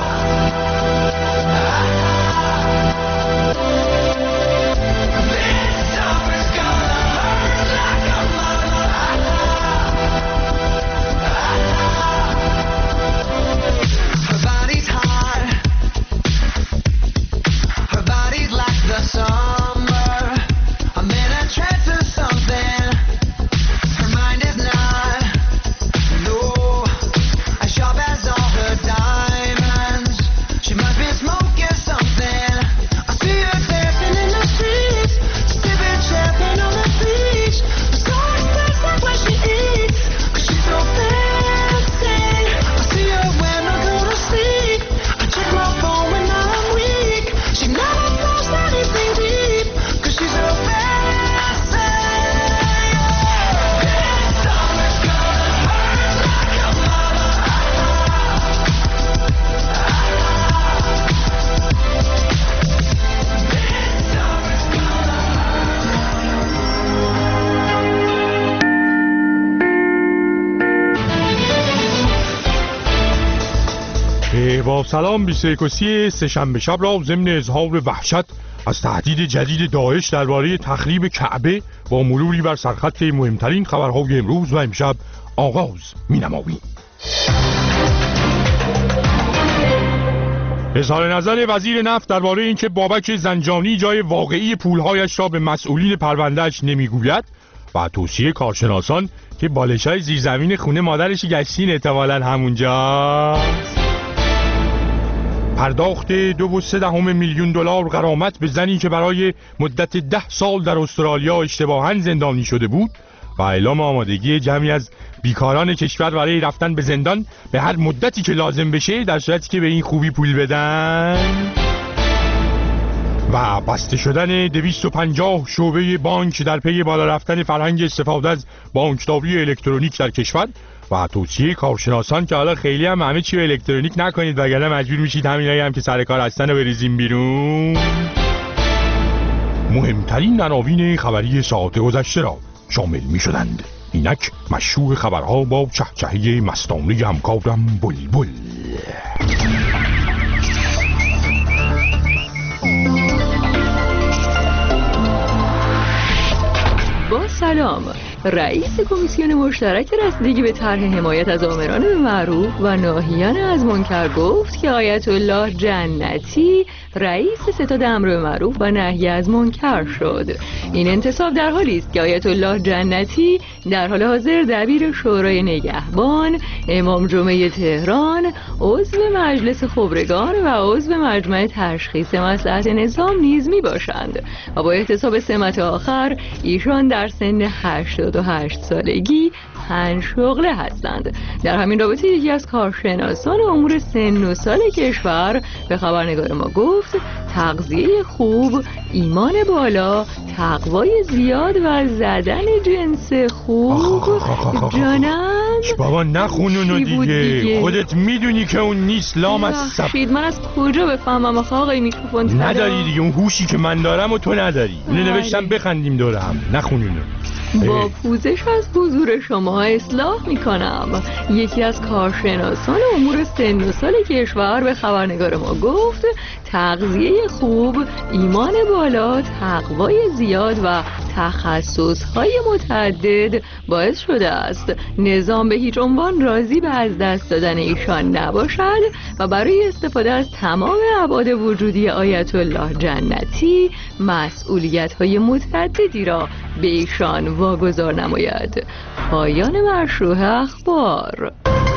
با سلام، بیست و یکم سه‌شنبه شب را ضمن اظهار وحشت از تهدید جدید داعش درباره تخریب کعبه با مروری بر سرخط مهمترین خبرهای امروز و امشب آغاز می‌نماییم. اظهار نظر وزیر نفت درباره اینکه بابک زنجانی جای واقعی پولهایش را به مسئولین پروندهش نمیگوید و توصیه کارشناسان که بالش‌های زیرزمین خونه مادرش گشتین احتمالاً همونجاست. پرداخت دو و سه دهم میلیون دلار غرامت به زنی که برای مدت ده سال در استرالیا اشتباهاً زندانی شده بود و اعلام آمادگی جمعی از بیکاران کشور برای رفتن به زندان به هر مدتی که لازم بشه در صورتی که به این خوبی پول بدن. و بسته شدن دویست و پنجاه شعبه بانک در پی بالا رفتن فرهنگ استفاده از بانکداری الکترونیک در کشور و توصیه کارشناسان که حالا خیلی هم همه چی الکترونیک نکنید وگرنه مجبور میشید همینایی هم که سر کار هستن رو بریزیم بیرون. مهمترین عناوین خبری ساعت گذشته را شامل میشدند. اینک مشروع خبرها با چهچهه مستانه همکارم بلبل. با سلام، رئیس کمیسیون مشترک رسیدگی به طرح حمایت از آمران به معروف و ناهیان از منکر گفت که آیت الله جنتی رئیس ستاد امر به معروف و نهی از منکر شد. این انتصاب در حالی است که آیت الله جنتی در حال حاضر دبیر شورای نگهبان، امام جمعه تهران، عضو مجلس خبرگان و عضو مجمع تشخیص مصلحت نظام نیز می باشند و با احتساب سمت آخر ایشان در سن هشتاد و هشت سالگی پنج شغله هستند. در همین رابطه یکی از کارشناسان امور سن و سال کشور به خبرنگار ما گفت تغذیه خوب، ایمان بالا، تقوای زیاد و زدن جنس خوب. جانم بابا نخونونو دیگه. دیگه خودت میدونی که اون نیست لام از سب. من از کجا بفهمم آخه آقای میکروفون نداری دیگه، اون هوشی که من دارم و تو نداری. اینو نوشتم بخندیم دوره هم. نخونونو. با پوزش از حضور شما اصلاح میکنم. یکی از کارشناسان امور سن و سال کشور به خبرنگار ما گفت تغذیه خوب، ایمان بالا، تقوای زیاد و تخصصهای متعدد باعث شده است نظام به هیچ عنوان راضی به از دست دادن ایشان نباشد و برای استفاده از تمام ابعاد وجودی آیت الله جنتی مسئولیت‌های متعددی را به ایشان واگذار نماید. پایان مشروع اخبار.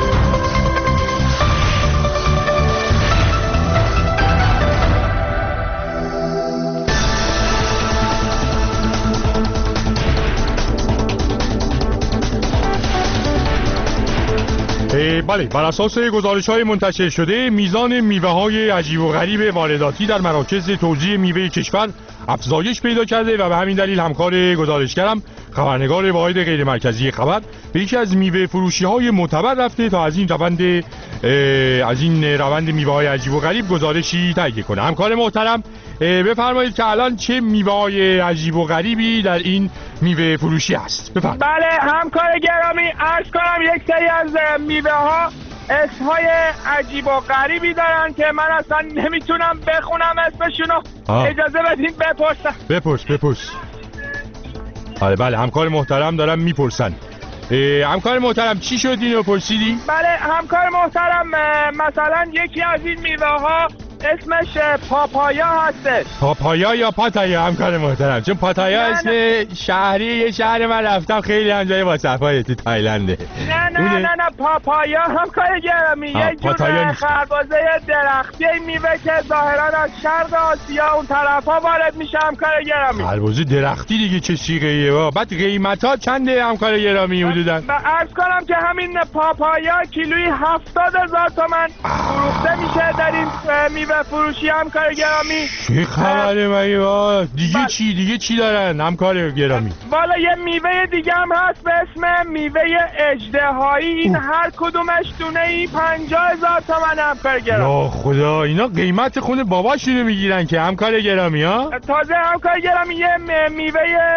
بله، بر اساس گزارش‌های منتشر شده میزان میوه‌های عجیب و غریب وارداتی در مراکز توزیع میوه کشور افزایش پیدا کرده و به همین دلیل همکار گزارشگرم خبرنگار واحد غیر مرکزی خبر به یکی از میوه فروشی‌های معتبر رفته تا از این روند از این روند میوه‌های عجیب و غریب گزارشی تهیه کنه. همکار محترم بفرمایید که الان چه میوه‌های عجیب و غریبی در این میوه فروشی است؟ بفرمایید. بله همکار گرامی، عرض کنم یک سری از میوه ها اسمهای عجیب و غریبی دارن که من اصلا نمیتونم بخونم اسمشونو. اجازه بدین بپرسم. بپرس بپرس. بله بله همکار محترم دارم میپرسن. همکار محترم چی شد اینو پرسیدی؟ بله همکار محترم، مثلا یکی از این میوه ها اسمش پاپایا هسته. پاپایا یا پاتایا همکار محترم؟ چون پاتایا اسم شهری یه شهر من رفتم خیلی هم جای با صفای تو تایلنده. نه نه نه نه پاپایا همکار گرامی یه جور خربزه درختی میوه که ظاهرا از شرق آسیا اون طرفا وارد میشه همکار گرامی. خربزه درختی دیگه چه سیغه‌ایه وا. بعد قیمتا چنده همکار گرامی حدوداً؟ عرض کنم که همین پاپایا کیلویی هفتاد هزار تومان فروخته میشه در این میوه فروشی همکار گرامی. چه خبره مگه؟ دیگه چی دیگه چی دارن همکار گرامی؟ والا یه میوه دیگه هم هست به اسم میوه اژدهایی. این هر کدومش دونه ای پنجاه هزار تومان همکار گرامی. یا خدا، اینا قیمت خونه باباشونو میگیرن که همکار گرامی ها؟ تازه همکار گرامی یه میوه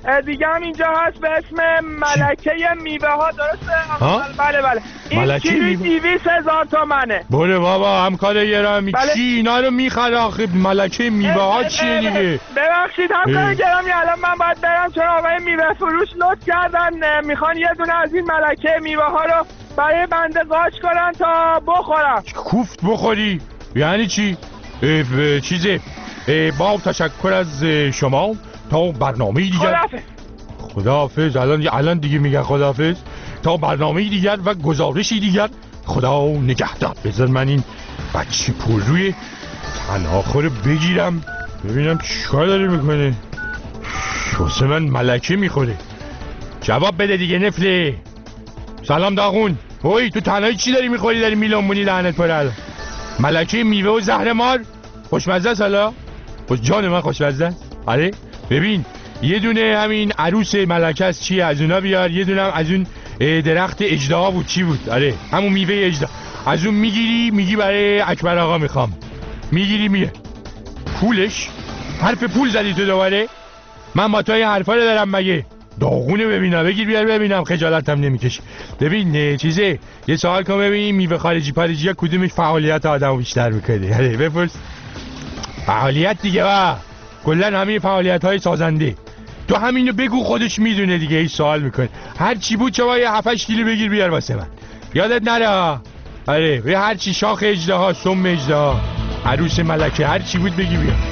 دیگه هم اینجا هست به اسم ملکه میوه ها، درسته؟ بله بله. این کیلوی دویست هزار تومنه. بله بابا همکار گرامی بله. چی اینا رو میخره آخه؟ ملکه میوه ها چیه دیگه؟ ببخشید همکار گرامی الان من باید برم چون آقای میوه فروش لطف کردن میخوان یه دونه از این ملکه میوه ها رو برای بنده قاچ کنن تا بخورم. کوفت بخوری؟ یعنی چی؟ چیزه با تشکر از شما تا برنامه دیگر. خداحافظ. خداحافظ. الان الان دیگه میگن خداحافظ. تا برنامه دیگر و گزارشی دیگر خدا نگهدار. بذار من این بچه پول روی تناخور بگیرم ببینم چیکار داره میکنه. واسه من ملکه میخوره. جواب بده دیگه نفله. سلام داغون. اوی تو تنهایی چی داری میخوری داری میلونمونی لعنت پر الان؟ ملکه میوه و زهر مار خوشمزه است. حالا خوش جان من خوشمزه است. آره ببین یه دونه همین عروس ملکه است چیه از اونا بیار، یه دونه هم از اون درخت اژدها بود چی بود، آره همون میوه اژدها، از اون میگیری میگی برای اکبر آقا میخوام، میگیری میره. پولش حرف پول زدی تو دوباره؟ من با تو این حرفا رو دارم مگه؟ داغونه ببینم بگیر بیار ببینم خجالتم نمیکشه. ببین چیزه یه سوال کن ببین میوه خارجی پارجی ها کدومش فعالیت آدمو بیشتر میکنه؟ آره بپرس. فعالیت دیگه با کلا همین فعالیت های سازنده. تو همینو بگو خودش میدونه دیگه. هیچ سوال میکنه هر چی بود چه یه هفت هشت کیلو بگیر بیار واسه من. یادت نره. آره به هر چی شاخ اژدها، سم اژدها، عروس ملکه، هر چی بود بگی بیار.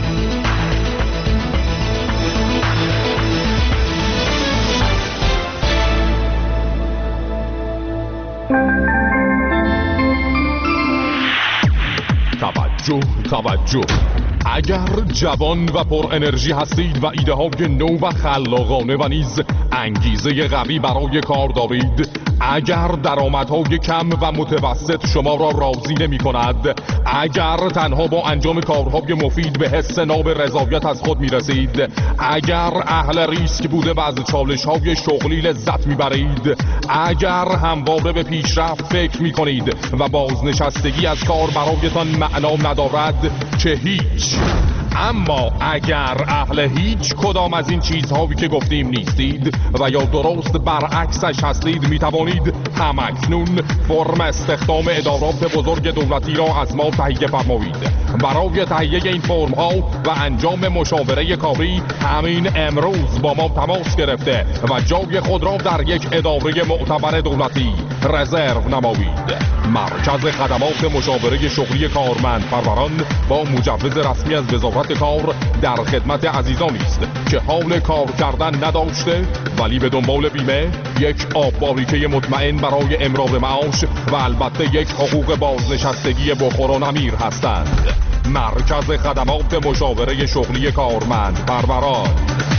توجه توجه اگر جوان و پر انرژی هستید و ایده های نو و خلاقانه و نیز انگیزه قوی برای کار دارید، اگر درآمدهای کم و متوسط شما را راضی نمی کند، اگر تنها با انجام کارهای مفید به حس ناب رضایت از خود می رسید، اگر اهل ریسک بوده و از چالش های شغلی لذت می برید، اگر همواره به پیشرفت فکر می کنید و بازنشستگی از کار برایتان معنا ندارد که هیچ. اما اگر اهل هیچ کدام از این چیزهایی که گفتیم نیستید و یا درست برعکسش هستید، می توانید همکنون فرم استخدام ادارات بزرگ دولتی را از ما تهیه فرمایید. برای تهیه این فرم ها و انجام مشاوره کاری همین امروز با ما تماس گرفته و جای خود را در یک اداره معتبر دولتی رزرو نمایید. مرکز خدمات مشاوره شغلی کارمند پروران با مجوز رسمی از وزارت کار در خدمت عزیزانی است که حال کار کردن نداشته ولی به دنبال بیمه، یک آب باریکه مطمئن برای امرار معاش و البته یک حقوق بازنشستگی بخور و نمیر هستند. مرکز خدمات مشاوره شغلی کارمند پروران.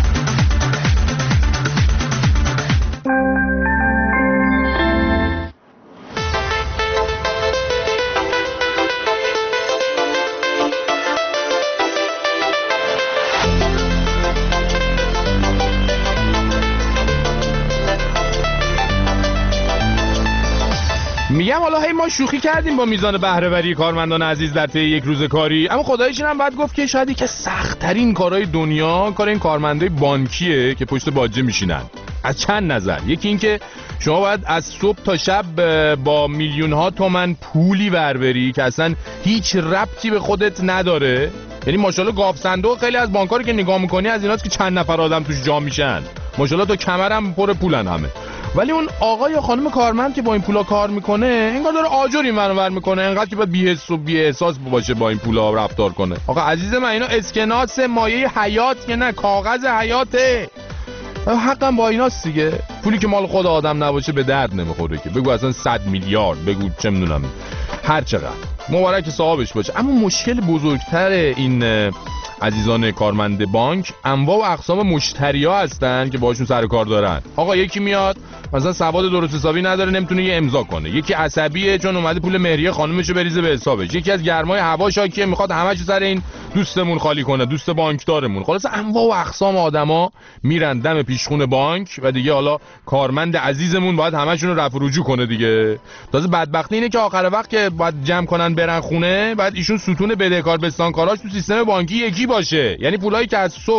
میگم حالا هی ما شوخی کردیم با میزان بهره‌وری کارمندان عزیز در طی یک روز کاری، اما خداییش اینم باید گفت که شاید یکی از سخت‌ترین کارهای دنیا کار این کارمندای بانکیه که پشت باجه میشینن. از چند نظر. یکی این که شما باید از صبح تا شب با میلیون ها تومن پولی بربری که اصلا هیچ ربطی به خودت نداره. یعنی ماشاءالله گاف صندوق خیلی از بانک‌ها رو که نگاه می‌کنی از ایناست که چند نفر آدم توش جا میشن. ماشاءالله تو کمرم پر پولن همه. ولی اون آقا یا خانم کارمند که با این پولا کار میکنه انگار داره آجر این ور میکنه، انقدر که باید بی‌حس و بی‌احساس باشه با این پولا رفتار کنه. آقا عزیز من اینا اسکناس مایه حیات که نه، کاغذ حیاته. حقا با ایناست دیگه. پولی که مال خود آدم نباشه به درد نمیخوره که. بگو اصلا صد میلیارد، بگو چه میدونم هر چقدر، مبارک صاحبش باشه. اما مشکل بزرگتر این عزیزان کارمند بانک انواع و اقسام مشتری‌ها هستن که باشون سر کار دارن. آقا یکی میاد مثلا سواد درست حسابی نداره نمیتونه یه امضا کنه، یکی عصبیه چون اومده پول مهریه خانومشو بریزه به حسابش، یکی از گرمای هوا شاکیه میخواد همه‌شو سر این دوستمون خالی کنه، دوست بانکدارمون. خلاص انواع و اقسام آدما میرن دم پیشخون بانک و دیگه حالا کارمند عزیزمون باید همه‌شون رو رفع و رجوع کنه دیگه. تازه بدبختی اینه که آخر وقت که باید جمع کنن برن خونه، بعد ایشون ستون بدهکار بستانکاراش تو سیستم بانکی یکی باشه. یعنی پولایی که از صبح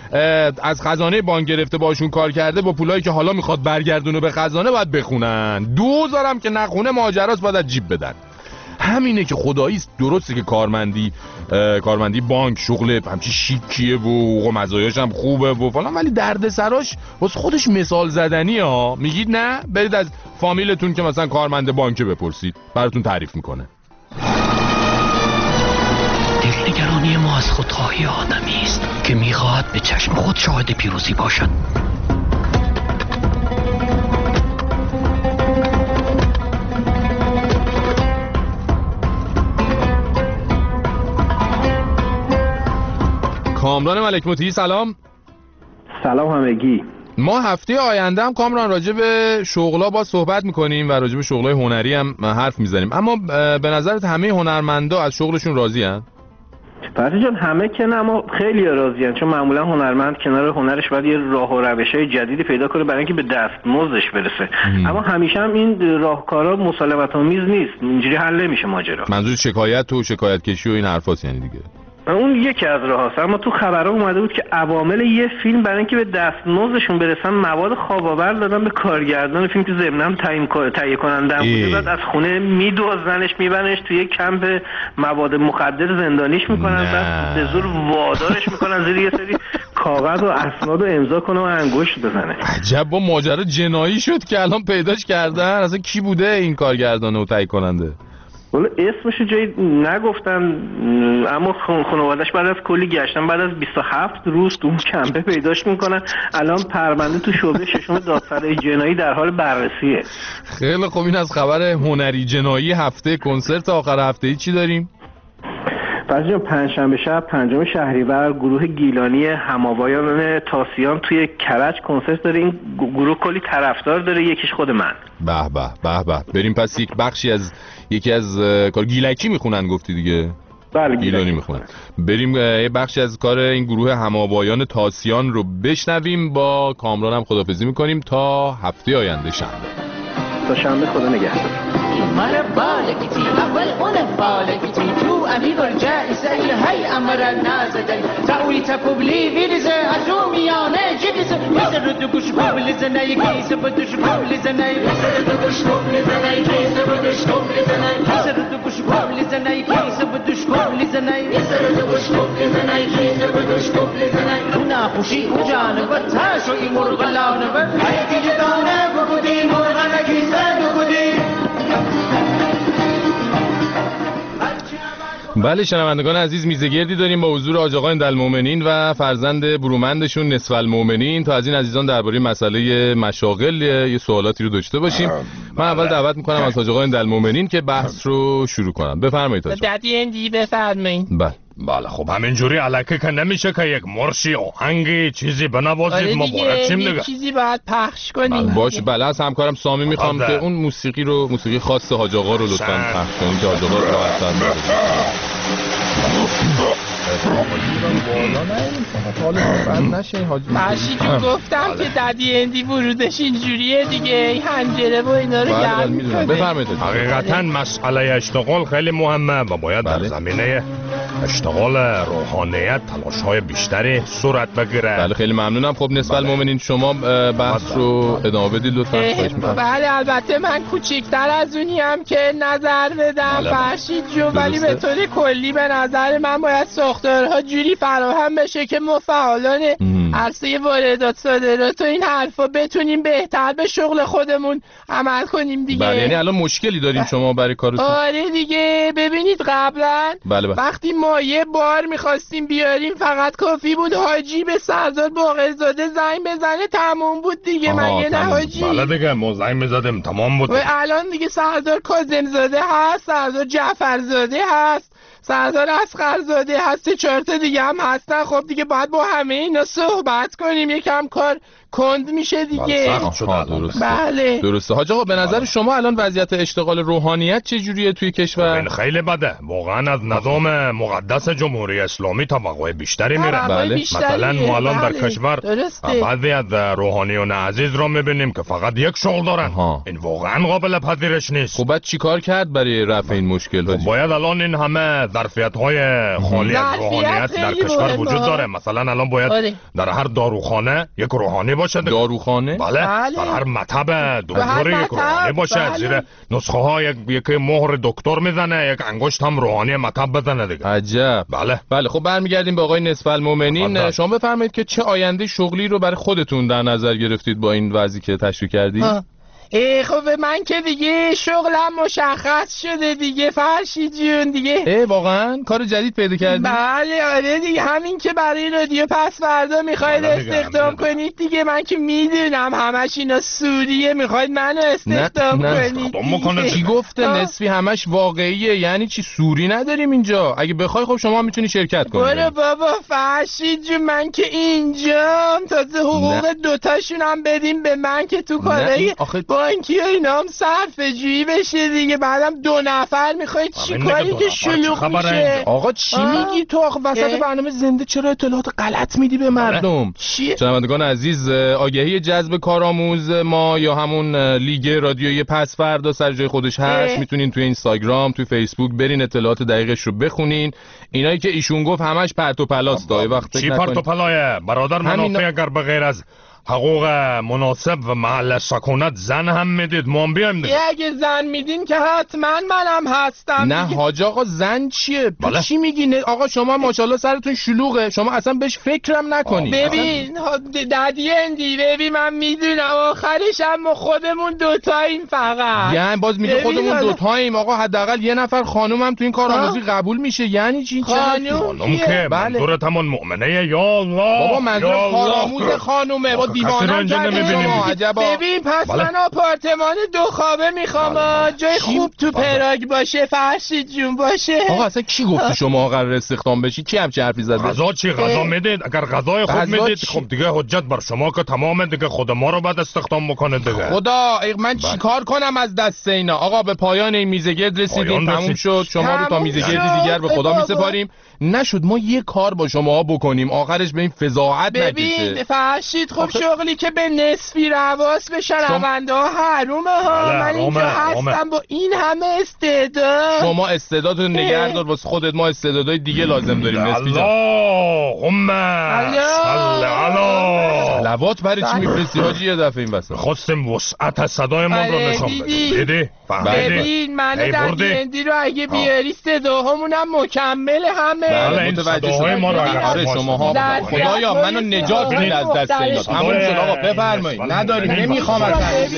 از خزانه بانک گرفته باشون کار کرده، با پولایی که حالا میخواد برگردونه به خزانه باید بخونن. دو هزار هم که نخونه ماجراست، باید از جیب بدن. همینه که خداییست درسته که کارمندی کارمندی بانک شغل همچی شیکیه و حقوق مزایاش هم خوبه و فلان، ولی دردسراش واسه خودش مثال زدنی ها. میگید نه؟ برید از فامیلتون که مثلا کارمند بانک بپرسید، براتون تعریف میکنه. دلنگرانی ما از خودخواهی آدمی است که میخواهد به چشم خود شاهد پیروزی باشد. کامران ملک مطیعی سلام. سلام همگی. ما هفته آینده هم کامران راجع به شغلا با صحبت میکنیم و راجع به شغلای هنری هم حرف میزنیم، اما به نظرت همه هنرمندا از شغلشون راضی هن؟ فرشی جان همه که نه، اما خیلی راضی هن، چون معمولا هنرمند کنار هنرش باید یه راه و روش‌های جدیدی پیدا کنه برای اینکه به دستمزدش برسه. ام. اما همیشه هم این راهکارا مسالمت‌آمیز نیست، اینجوری حل نمیشه ماجرا. منظور شکایت و شکایت کشی و این حرفاست یعنی دیگه؟ اون یکی از راهاست، اما تو خبرها اومده بود که عوامل یه فیلم برای اینکه به دستمزدشون برسن مواد خواب‌آور دادن به کارگردان فیلم که ضمناً تعیین تهیه کننده بوده، بعد از خونه میدوزنش میبرنش توی کمپ مواد مخدر زندانیش میکنن، بعد به زور وادارش میکنن زیر یه سری کاغذ و اسناد رو امضا کنه و انگشت بزنه. عجب با ماجرا جنایی شد که الان پیداش کردن. اصلا کی بوده این کارگردان و تهیه کننده؟ ولی اسمش جایی نگفتن، اما خانواده‌اش بعد از کلی گشتن بعد از بیست و هفت روز تو اون کمپه پیداش میکنن. الان پرونده تو شعبه ششم دادسرای جنایی در حال بررسیه. خیلی خوب. این از خبر هنری جنایی هفته. کنسرت آخر هفته چی داریم؟ فرض جان پنجشنبه شب پنجم شهریور گروه گیلانی هماوایان تاسیان توی کرج کنسرت داره. این گروه کلی طرفدار داره، یکیش خود من. به به به به. بریم پس یک بخشی از یکی از کار گیلکی میخونن گفتی دیگه؟ بله گیلانی میخونن. بریم یه بخشی از کار این گروه هماوایان تاسیان رو بشنویم. با کامران هم خداحافظی میکنیم تا هفته آینده شنبه. تا شنبه خدا نگهدار. من بالکتی اول اون بالکتی تو امی برجع سی هی امر نازدی تاوی تکبلی ویرزه ازو میانه جدیزه میسر دو گوش قبل زنای کیس بدوش قبل زنای میسر دو گوش قبل زنای کیس بدوش قبل زنای میسر دو گوش قبل زنای کیس بدوش قبل زنای میسر دو گوش قبل زنای کیس بدوش قبل زنای ناخوشی و جانب تاشو این مرغلان و هی دیگه دانه بودی مرغ نکیسه بودی. بله شنوندگان عزیز، میزگردی داریم با حضور حاج آقا عندالمؤمنین و فرزند برومندشون نصف المؤمنین تا از این عزیزان درباره مسئله مشاغل یه سوالاتی رو داشته باشیم. من اول دعوت میکنم از حاج آقا عندالمؤمنین که بحث رو شروع کنم. بفرمایید حاج آقا. دادی اندی بفرمایید. بله بله خب همینجوری الکه که نمیشه که یک مرشی آهنگی چیزی بنوازید ما باید چیم دیگه چیزی باید پخش کنیم. باشه بله از همکارم سامی میخوام که اون موسیقی رو موسیقی خاص حاج آقا رو لطفاً پخش کنید که حاج آقا رو راحت‌تر باشی که گفتم که دادی اندی ورودش اینجوریه دیگه، این هنجره و اینا رو گرم میکنه. بفرمایید. حقیقتا مسئله اشتغال خیلی مهمه و باید در زمینه اشتغال روحانیت تلاش‌های بیشتری صورت بگیره. بله خیلی ممنونم. خب نصف المؤمنین شما بحث رو ادامه بدید لطفاً. بله البته من کوچیک‌تر از اونی هم که نظر بدم فرشید جو، ولی به طور کلی به نظر من باید ساختارها جوری فراهم بشه که ما فعالان عرصه واردات صادرات و این حرفا بتونیم بهتر به شغل خودمون عمل کنیم دیگه. بله یعنی الان مشکلی داریم شما برای کارتون؟ آره دیگه ببینید قبلا بله بله. وقتی ما یه بار میخواستیم بیاریم فقط کافی بود حاجی به سردار باقرزاده زنگ بزنه تمام بود دیگه. مگه نه حاجی؟ بله دیگه ما زنگ میزدیم تمام بود. و الان دیگه سردار کاظم زاده هست، سردار جعفر زاده هست، سردار اصغرزاده هست، چهار تا دیگه هم هستن. خب دیگه باید با همه اینا صحبت کنیم، یکم کار کند میشه دیگه. سخت شده. درسته. بله درسته. حاج آقا به نظر شما الان وضعیت اشتغال روحانیت چه جوریه توی کشور؟ خیلی بده. واقعا از نظام مقدس جمهوری اسلامی توقع بیشتری میره. بله. مثلا ما الان در بله. کشور درسته. بعضی از روحانیون عزیز را میبینیم که فقط یک شغل دارن. آها. این واقعا قابل پذیرش نیست. خب بعد چیکار کرد برای رفع این مشکل حاجی؟ باید الان این همه ظرفیت‌های خالی از روحانیت در کشور وجود داره. مثلا الان باید آره. در هر داروخانه یک روحانی باشه. داروخانه؟ بله. بله. در هر مطب دکتر یک روحانی باشه. بله. زیر نسخه ها یک یک مهر دکتر میزنه، یک انگشت هم روحانی مطب بزنه دیگه. عجب. بله. بله خب برمیگردیم به آقای نصف المؤمنین. خدا. شما بفرمایید که چه آینده شغلی رو برای خودتون در نظر گرفتید با این وضعی که تشریح کردید؟ ای خب من که دیگه شغلم مشخص شده دیگه فرشید جون دیگه. ای واقعا کار جدید پیدا کردی؟ بله آره دیگه، همین که برای رادیو پس فردا میخواید استخدام کنید دیگه، من که میدونم همش اینا سوریه، میخواید منو استخدام کنید. چی گفته نصفی همش واقعیه؟ یعنی چی سوری نداریم اینجا؟ اگه بخوای خب شما میتونی شرکت کنی. برو بابا فرشید جون من که اینجام، تازه حقوق دوتاشون هم بدیم به من که تو کارای بانکی و اینا هم صرفه جویی بشه دیگه. بعدم دو نفر میخواید چی کاری که شلوغ میشه؟ آقا چی میگی تو؟ آقا وسط برنامه زنده چرا اطلاعات غلط میدی به مردم؟ شنوندگان عزیز، آگهی جذب کارآموز ما یا همون لیگ رادیویی پس فردا سر جای خودش هست. میتونین توی اینستاگرام، توی فیسبوک برین اطلاعات دقیقش رو بخونین. اینایی که ایشون گفت همش پرت و پلاست. تا وقت چی پرت و پلایه برادر؟ منافع اگر بغیر از حقوق مناسب و محل سکونت زن هم میدید ما هم بیایم دیگه. اگه زن میدین که حتما منم هستم. نه حاج آقا زن چیه؟ بله. چی میگی؟ آقا شما ماشاءالله سرتون شلوغه، شما اصلا بهش فکرم نکنید. ببین ددی اندی ببین من میدونم آخرش هم خودمون دوتاییم فقط. یعنی باز میگه خودمون دوتاییم؟ آقا حداقل یه نفر خانوم هم تو این کارآموزی قبول میشه. یعنی چی؟ خانوم که منظورت همون مؤمنه یا الله؟ بابا منظور کارآموز خانومه. با دیوانم ببین پس بله. من آپارتمان دو خوابه میخوام. بله. جای خوب تو پراگ باشه فرشید جون باشه. آقا اصلا کی گفت شما قرار استخدام بشی؟ کی همچه حرفی زده؟ غذا چی؟ غذا میدید؟ اگر غذای خوب میدید خب دیگه حجت بر شما که تمام دیگه. خود ما رو بعد استخدام میکنه دیگه. خدا من چیکار کنم از دست اینا؟ آقا به پایان این میزگرد رسیدیم، تموم شد. شما رو تا میزگرد دیگر به خدا میسپاریم. نشد ما یه کار با شما بکنیم آخرش به این فضاحت نکشه. ببین فرشید خب شغلی که به نصفی رواس به شنونده ها حرومه ها. من اینجا هستم با این همه استعداد. شما استعدادتون نگه دار واسه خودت، ما استعدادهای دیگه لازم داریم. نصفی جان اللهم صل علی لوات برای چی میفرستی حاجی یه دفعه این واسه؟ خواستم وسعت صدایمون رو نشون بدی. دیدی؟ ببین من ددی رو اگه بیاری صداهامونم مکمل همه. بله متوجه شدم. ما رو آره شماها خدایا منو نجات بدید از دست اینا. تموم شد آقا بفرمایید. نداریم نمیخوام از دست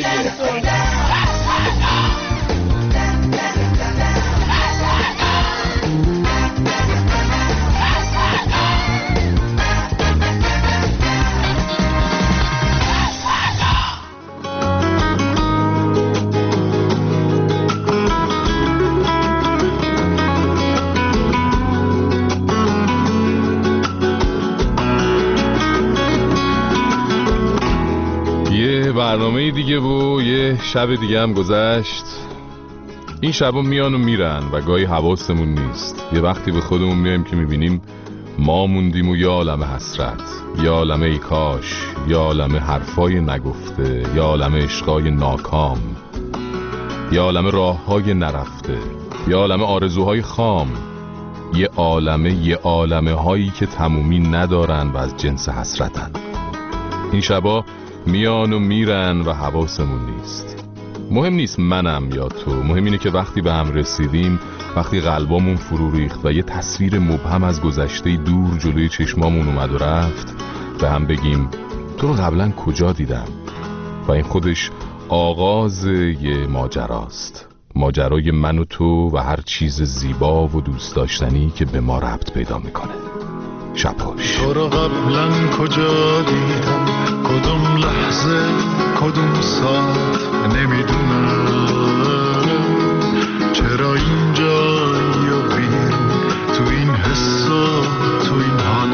برنامه دیگه و یه شب دیگه هم گذشت. این شبا میان و میرن و گاهی حواسمون نیست. یه وقتی به خودمون میایم که میبینیم ما موندیم و یه عالم حسرت، یه عالم ای کاش، یه عالم حرفای نگفته، یه عالم عشقای ناکام، یه عالم راههای نرفته، یه عالم آرزوهای خام، یه عالمه یه عالمه هایی که تمومی ندارن و از جنس حسرتن. این شبا میان و میرن و حواسمون نیست. مهم نیست منم یا تو، مهم اینه که وقتی به هم رسیدیم، وقتی قلبامون فرو ریخت و یه تصویر مبهم از گذشته دور جلوی چشمامون اومد و رفت، به هم بگیم تو رو قبلا کجا دیدم. و این خودش آغاز یه ماجراست، ماجرای من و تو و هر چیز زیبا و دوست داشتنی که به ما ربط پیدا میکنه. شب‌هاش تو رو قبلا کجا دیدم، کدوم لحظه کدوم ساعت نمیدونم، چرا اینجا یا بیرون، تو این حسا تو این حال